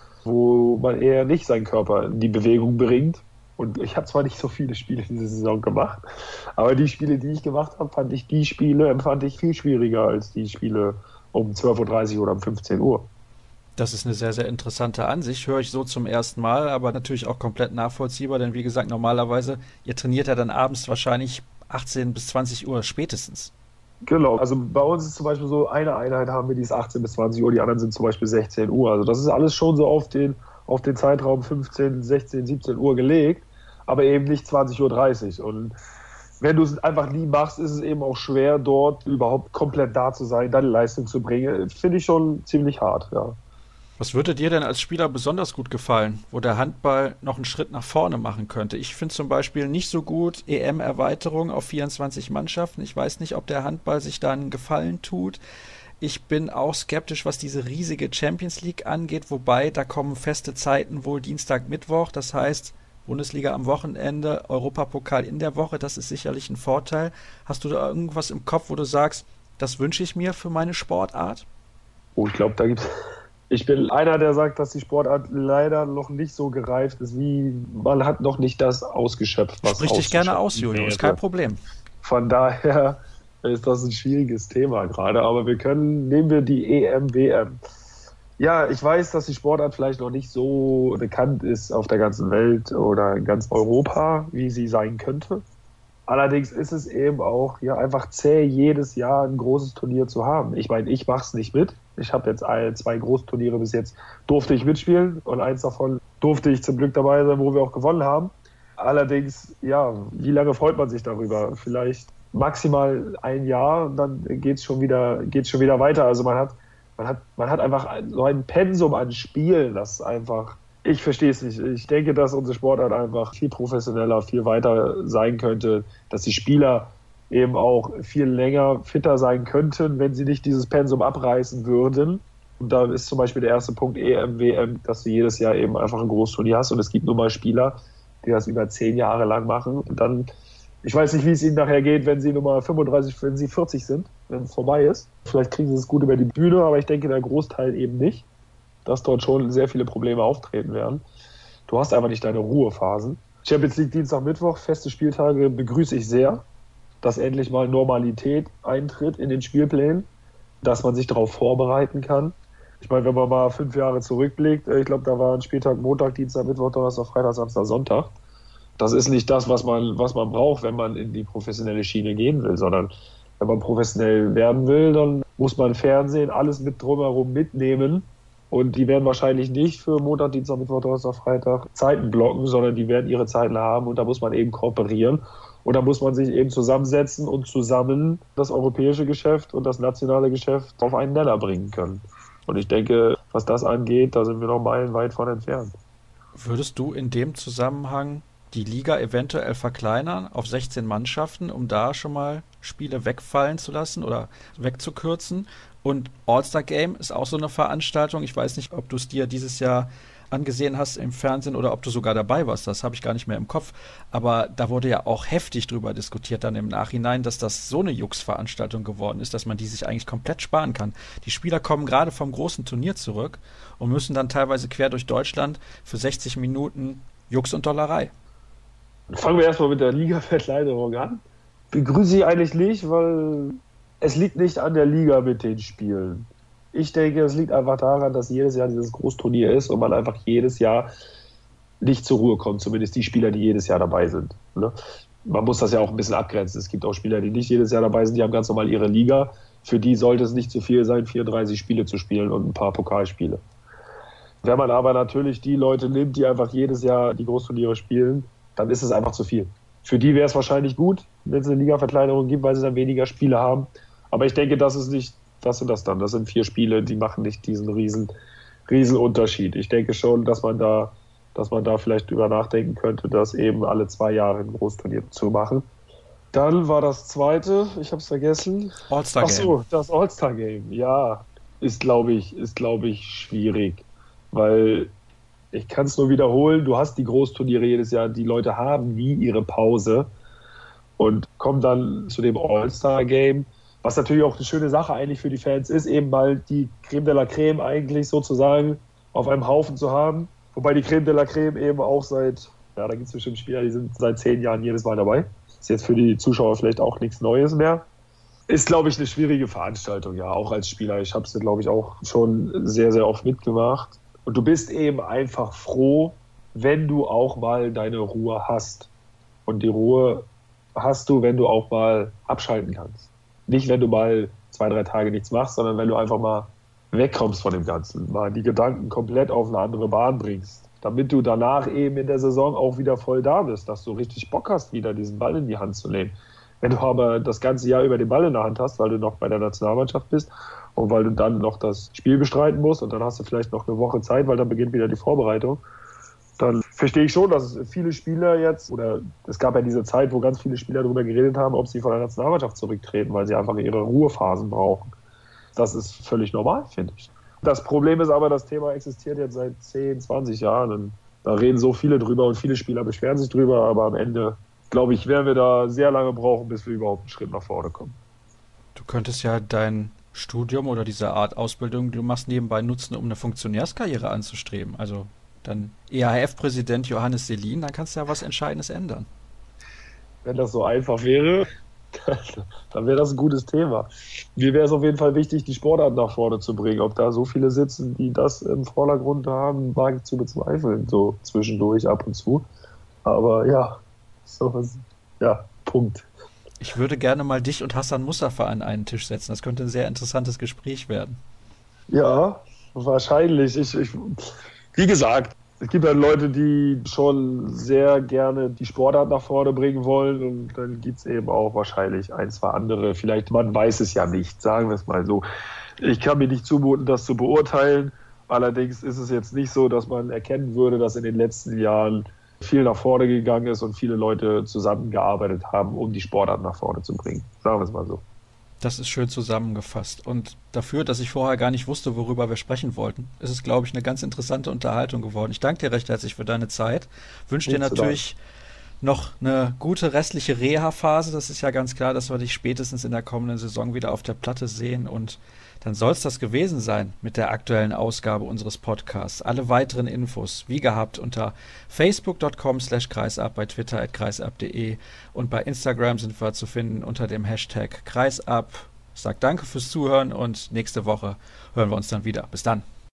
wo man eher nicht seinen Körper in die Bewegung bringt. Und ich habe zwar nicht so viele Spiele diese Saison gemacht, aber die Spiele, die ich gemacht habe, empfand ich viel schwieriger als die Spiele um 12:30 Uhr oder um 15 Uhr. Das ist eine sehr, sehr interessante Ansicht, höre ich so zum ersten Mal, aber natürlich auch komplett nachvollziehbar, denn wie gesagt, normalerweise, ihr trainiert ja dann abends wahrscheinlich 18 bis 20 Uhr spätestens. Genau, also bei uns ist zum Beispiel so, eine Einheit haben wir, die ist 18 bis 20 Uhr, die anderen sind zum Beispiel 16 Uhr. Also das ist alles schon so auf den Zeitraum 15, 16, 17 Uhr gelegt, aber eben nicht 20:30 Uhr. Und wenn du es einfach nie machst, ist es eben auch schwer, dort überhaupt komplett da zu sein, deine Leistung zu bringen. Finde ich schon ziemlich hart, ja. Was würde dir denn als Spieler besonders gut gefallen, wo der Handball noch einen Schritt nach vorne machen könnte? Ich finde zum Beispiel nicht so gut EM-Erweiterung auf 24 Mannschaften. Ich weiß nicht, ob der Handball sich da einen Gefallen tut. Ich bin auch skeptisch, was diese riesige Champions League angeht, wobei da kommen feste Zeiten, wohl Dienstag, Mittwoch. Das heißt, Bundesliga am Wochenende, Europapokal in der Woche, das ist sicherlich ein Vorteil. Hast du da irgendwas im Kopf, wo du sagst, das wünsche ich mir für meine Sportart? Oh, ich glaube, da gibt's... Ich bin einer, der sagt, dass die Sportart leider noch nicht so gereift ist, wie man hat noch nicht das ausgeschöpft, was Sprich dich gerne aus, Julio, ist kein Problem. Von daher ist das ein schwieriges Thema gerade, aber nehmen wir die EM, WM. Ja, ich weiß, dass die Sportart vielleicht noch nicht so bekannt ist auf der ganzen Welt oder in ganz Europa, wie sie sein könnte. Allerdings ist es eben auch einfach zäh, jedes Jahr ein großes Turnier zu haben. Ich meine, ich mache es nicht mit. Ich habe jetzt 2 Großturniere bis jetzt, durfte ich mitspielen und eins davon durfte ich zum Glück dabei sein, wo wir auch gewonnen haben. Allerdings, wie lange freut man sich darüber? Vielleicht maximal ein Jahr und dann geht's schon wieder weiter. Also man hat einfach so ein Pensum an Spielen, das einfach... Ich verstehe es nicht. Ich denke, dass unsere Sportart einfach viel professioneller, viel weiter sein könnte, dass die Spieler eben auch viel länger fitter sein könnten, wenn sie nicht dieses Pensum abreißen würden. Da ist zum Beispiel der erste Punkt EM, WM, dass du jedes Jahr eben einfach ein Großturnier hast und es gibt nun mal Spieler, die das über 10 Jahre lang machen und dann, ich weiß nicht, wie es ihnen nachher geht, wenn sie Nummer 35, wenn sie 40 sind, wenn es vorbei ist. Vielleicht kriegen sie es gut über die Bühne, aber ich denke, der Großteil eben nicht, dass dort schon sehr viele Probleme auftreten werden. Du hast einfach nicht deine Ruhephasen. Champions League Dienstag, Mittwoch, feste Spieltage begrüße ich sehr, dass endlich mal Normalität eintritt in den Spielplänen, dass man sich darauf vorbereiten kann. Ich meine, wenn man mal 5 Jahre zurückblickt, ich glaube, da war ein Spieltag Montag, Dienstag, Mittwoch, Donnerstag, Freitag, Samstag, Sonntag. Das ist nicht das, was man braucht, wenn man in die professionelle Schiene gehen will, sondern wenn man professionell werden will, dann muss man Fernsehen, alles mit drumherum mitnehmen. Und die werden wahrscheinlich nicht für Montag, Dienstag, Mittwoch, Donnerstag, Freitag Zeiten blocken, sondern die werden ihre Zeiten haben und da muss man eben kooperieren. Und da muss man sich eben zusammensetzen und zusammen das europäische Geschäft und das nationale Geschäft auf einen Nenner bringen können. Und ich denke, was das angeht, da sind wir noch meilenweit von entfernt. Würdest du in dem Zusammenhang die Liga eventuell verkleinern auf 16 Mannschaften, um da schon mal Spiele wegfallen zu lassen oder wegzukürzen? Und All-Star Game ist auch so eine Veranstaltung. Ich weiß nicht, ob du es dir dieses Jahr angesehen hast im Fernsehen oder ob du sogar dabei warst. Das habe ich gar nicht mehr im Kopf. Aber da wurde ja auch heftig drüber diskutiert dann im Nachhinein, dass das so eine Jux-Veranstaltung geworden ist, dass man die sich eigentlich komplett sparen kann. Die Spieler kommen gerade vom großen Turnier zurück und müssen dann teilweise quer durch Deutschland für 60 Minuten Jux und Dollerei. Fangen wir erstmal mit der Liga-Verkleinerung an. Begrüße ich eigentlich nicht, weil es liegt nicht an der Liga mit den Spielen. Ich denke, es liegt einfach daran, dass jedes Jahr dieses Großturnier ist und man einfach jedes Jahr nicht zur Ruhe kommt, zumindest die Spieler, die jedes Jahr dabei sind. Ne? Man muss das ja auch ein bisschen abgrenzen. Es gibt auch Spieler, die nicht jedes Jahr dabei sind, die haben ganz normal ihre Liga. Für die sollte es nicht zu viel sein, 34 Spiele zu spielen und ein paar Pokalspiele. Wenn man aber natürlich die Leute nimmt, die einfach jedes Jahr die Großturniere spielen, dann ist es einfach zu viel. Für die wäre es wahrscheinlich gut, wenn es eine Liga-Verkleinerung gibt, weil sie dann weniger Spiele haben. Aber ich denke, das ist nicht das und das dann. Das sind 4 Spiele, die machen nicht diesen riesen Unterschied. Ich denke schon, dass man da vielleicht drüber nachdenken könnte, das eben alle 2 Jahre ein Großturnier zu machen. Dann war das zweite, ich habe es vergessen. All-Star Game. Achso, das All-Star Game. Ja, ist glaube ich, schwierig. Weil ich kann es nur wiederholen, du hast die Großturniere jedes Jahr, die Leute haben nie ihre Pause und kommen dann zu dem All-Star-Game, was natürlich auch eine schöne Sache eigentlich für die Fans ist, eben mal die Creme de la Creme eigentlich sozusagen auf einem Haufen zu haben. Wobei die Creme de la Creme eben auch da gibt es bestimmt Spieler, die sind seit 10 Jahren jedes Mal dabei. Ist jetzt für die Zuschauer vielleicht auch nichts Neues mehr. Ist, glaube ich, eine schwierige Veranstaltung, ja, auch als Spieler. Ich habe es, glaube ich, auch schon sehr, sehr oft mitgemacht. Und du bist eben einfach froh, wenn du auch mal deine Ruhe hast. Und die Ruhe hast du, wenn du auch mal abschalten kannst. Nicht, wenn du mal 2, 3 Tage nichts machst, sondern wenn du einfach mal wegkommst von dem Ganzen, mal die Gedanken komplett auf eine andere Bahn bringst, damit du danach eben in der Saison auch wieder voll da bist, dass du richtig Bock hast, wieder diesen Ball in die Hand zu nehmen. Wenn du aber das ganze Jahr über den Ball in der Hand hast, weil du noch bei der Nationalmannschaft bist und weil du dann noch das Spiel bestreiten musst und dann hast du vielleicht noch eine Woche Zeit, weil dann beginnt wieder die Vorbereitung, dann verstehe ich schon, dass viele Spieler jetzt, oder es gab ja diese Zeit, wo ganz viele Spieler darüber geredet haben, ob sie von der Nationalmannschaft zurücktreten, weil sie einfach ihre Ruhephasen brauchen. Das ist völlig normal, finde ich. Das Problem ist aber, das Thema existiert jetzt seit 10, 20 Jahren und da reden so viele drüber und viele Spieler beschweren sich drüber, aber am Ende, glaube ich, werden wir da sehr lange brauchen, bis wir überhaupt einen Schritt nach vorne kommen. Du könntest ja dein Studium oder diese Art Ausbildung, die du machst, nebenbei nutzen, um eine Funktionärskarriere anzustreben. Also dann EHF-Präsident Johannes Selin, dann kannst du ja was Entscheidendes ändern. Wenn das so einfach wäre, dann wäre das ein gutes Thema. Mir wäre es auf jeden Fall wichtig, die Sportart nach vorne zu bringen. Ob da so viele sitzen, die das im Vordergrund haben, mag ich zu bezweifeln, so zwischendurch ab und zu. Aber ja, sowas, ja, Punkt. Ich würde gerne mal dich und Hassan Mustafa an einen Tisch setzen. Das könnte ein sehr interessantes Gespräch werden. Ja, wahrscheinlich. Wie gesagt, es gibt halt Leute, die schon sehr gerne die Sportart nach vorne bringen wollen und dann gibt es eben auch wahrscheinlich 1, 2 andere. Vielleicht, man weiß es ja nicht, sagen wir es mal so. Ich kann mir nicht zumuten, das zu beurteilen. Allerdings ist es jetzt nicht so, dass man erkennen würde, dass in den letzten Jahren viel nach vorne gegangen ist und viele Leute zusammengearbeitet haben, um die Sportart nach vorne zu bringen. Sagen wir es mal so. Das ist schön zusammengefasst. Und dafür, dass ich vorher gar nicht wusste, worüber wir sprechen wollten, ist es, glaube ich, eine ganz interessante Unterhaltung geworden. Ich danke dir recht herzlich für deine Zeit. Wünsche dir natürlich noch eine gute restliche Reha-Phase. Das ist ja ganz klar, dass wir dich spätestens in der kommenden Saison wieder auf der Platte sehen. Und dann soll es das gewesen sein mit der aktuellen Ausgabe unseres Podcasts. Alle weiteren Infos, wie gehabt, unter facebook.com/kreisab, bei Twitter @kreisab.de und bei Instagram sind wir zu finden unter dem Hashtag Kreisab. Ich sage danke fürs Zuhören und nächste Woche hören wir uns dann wieder. Bis dann.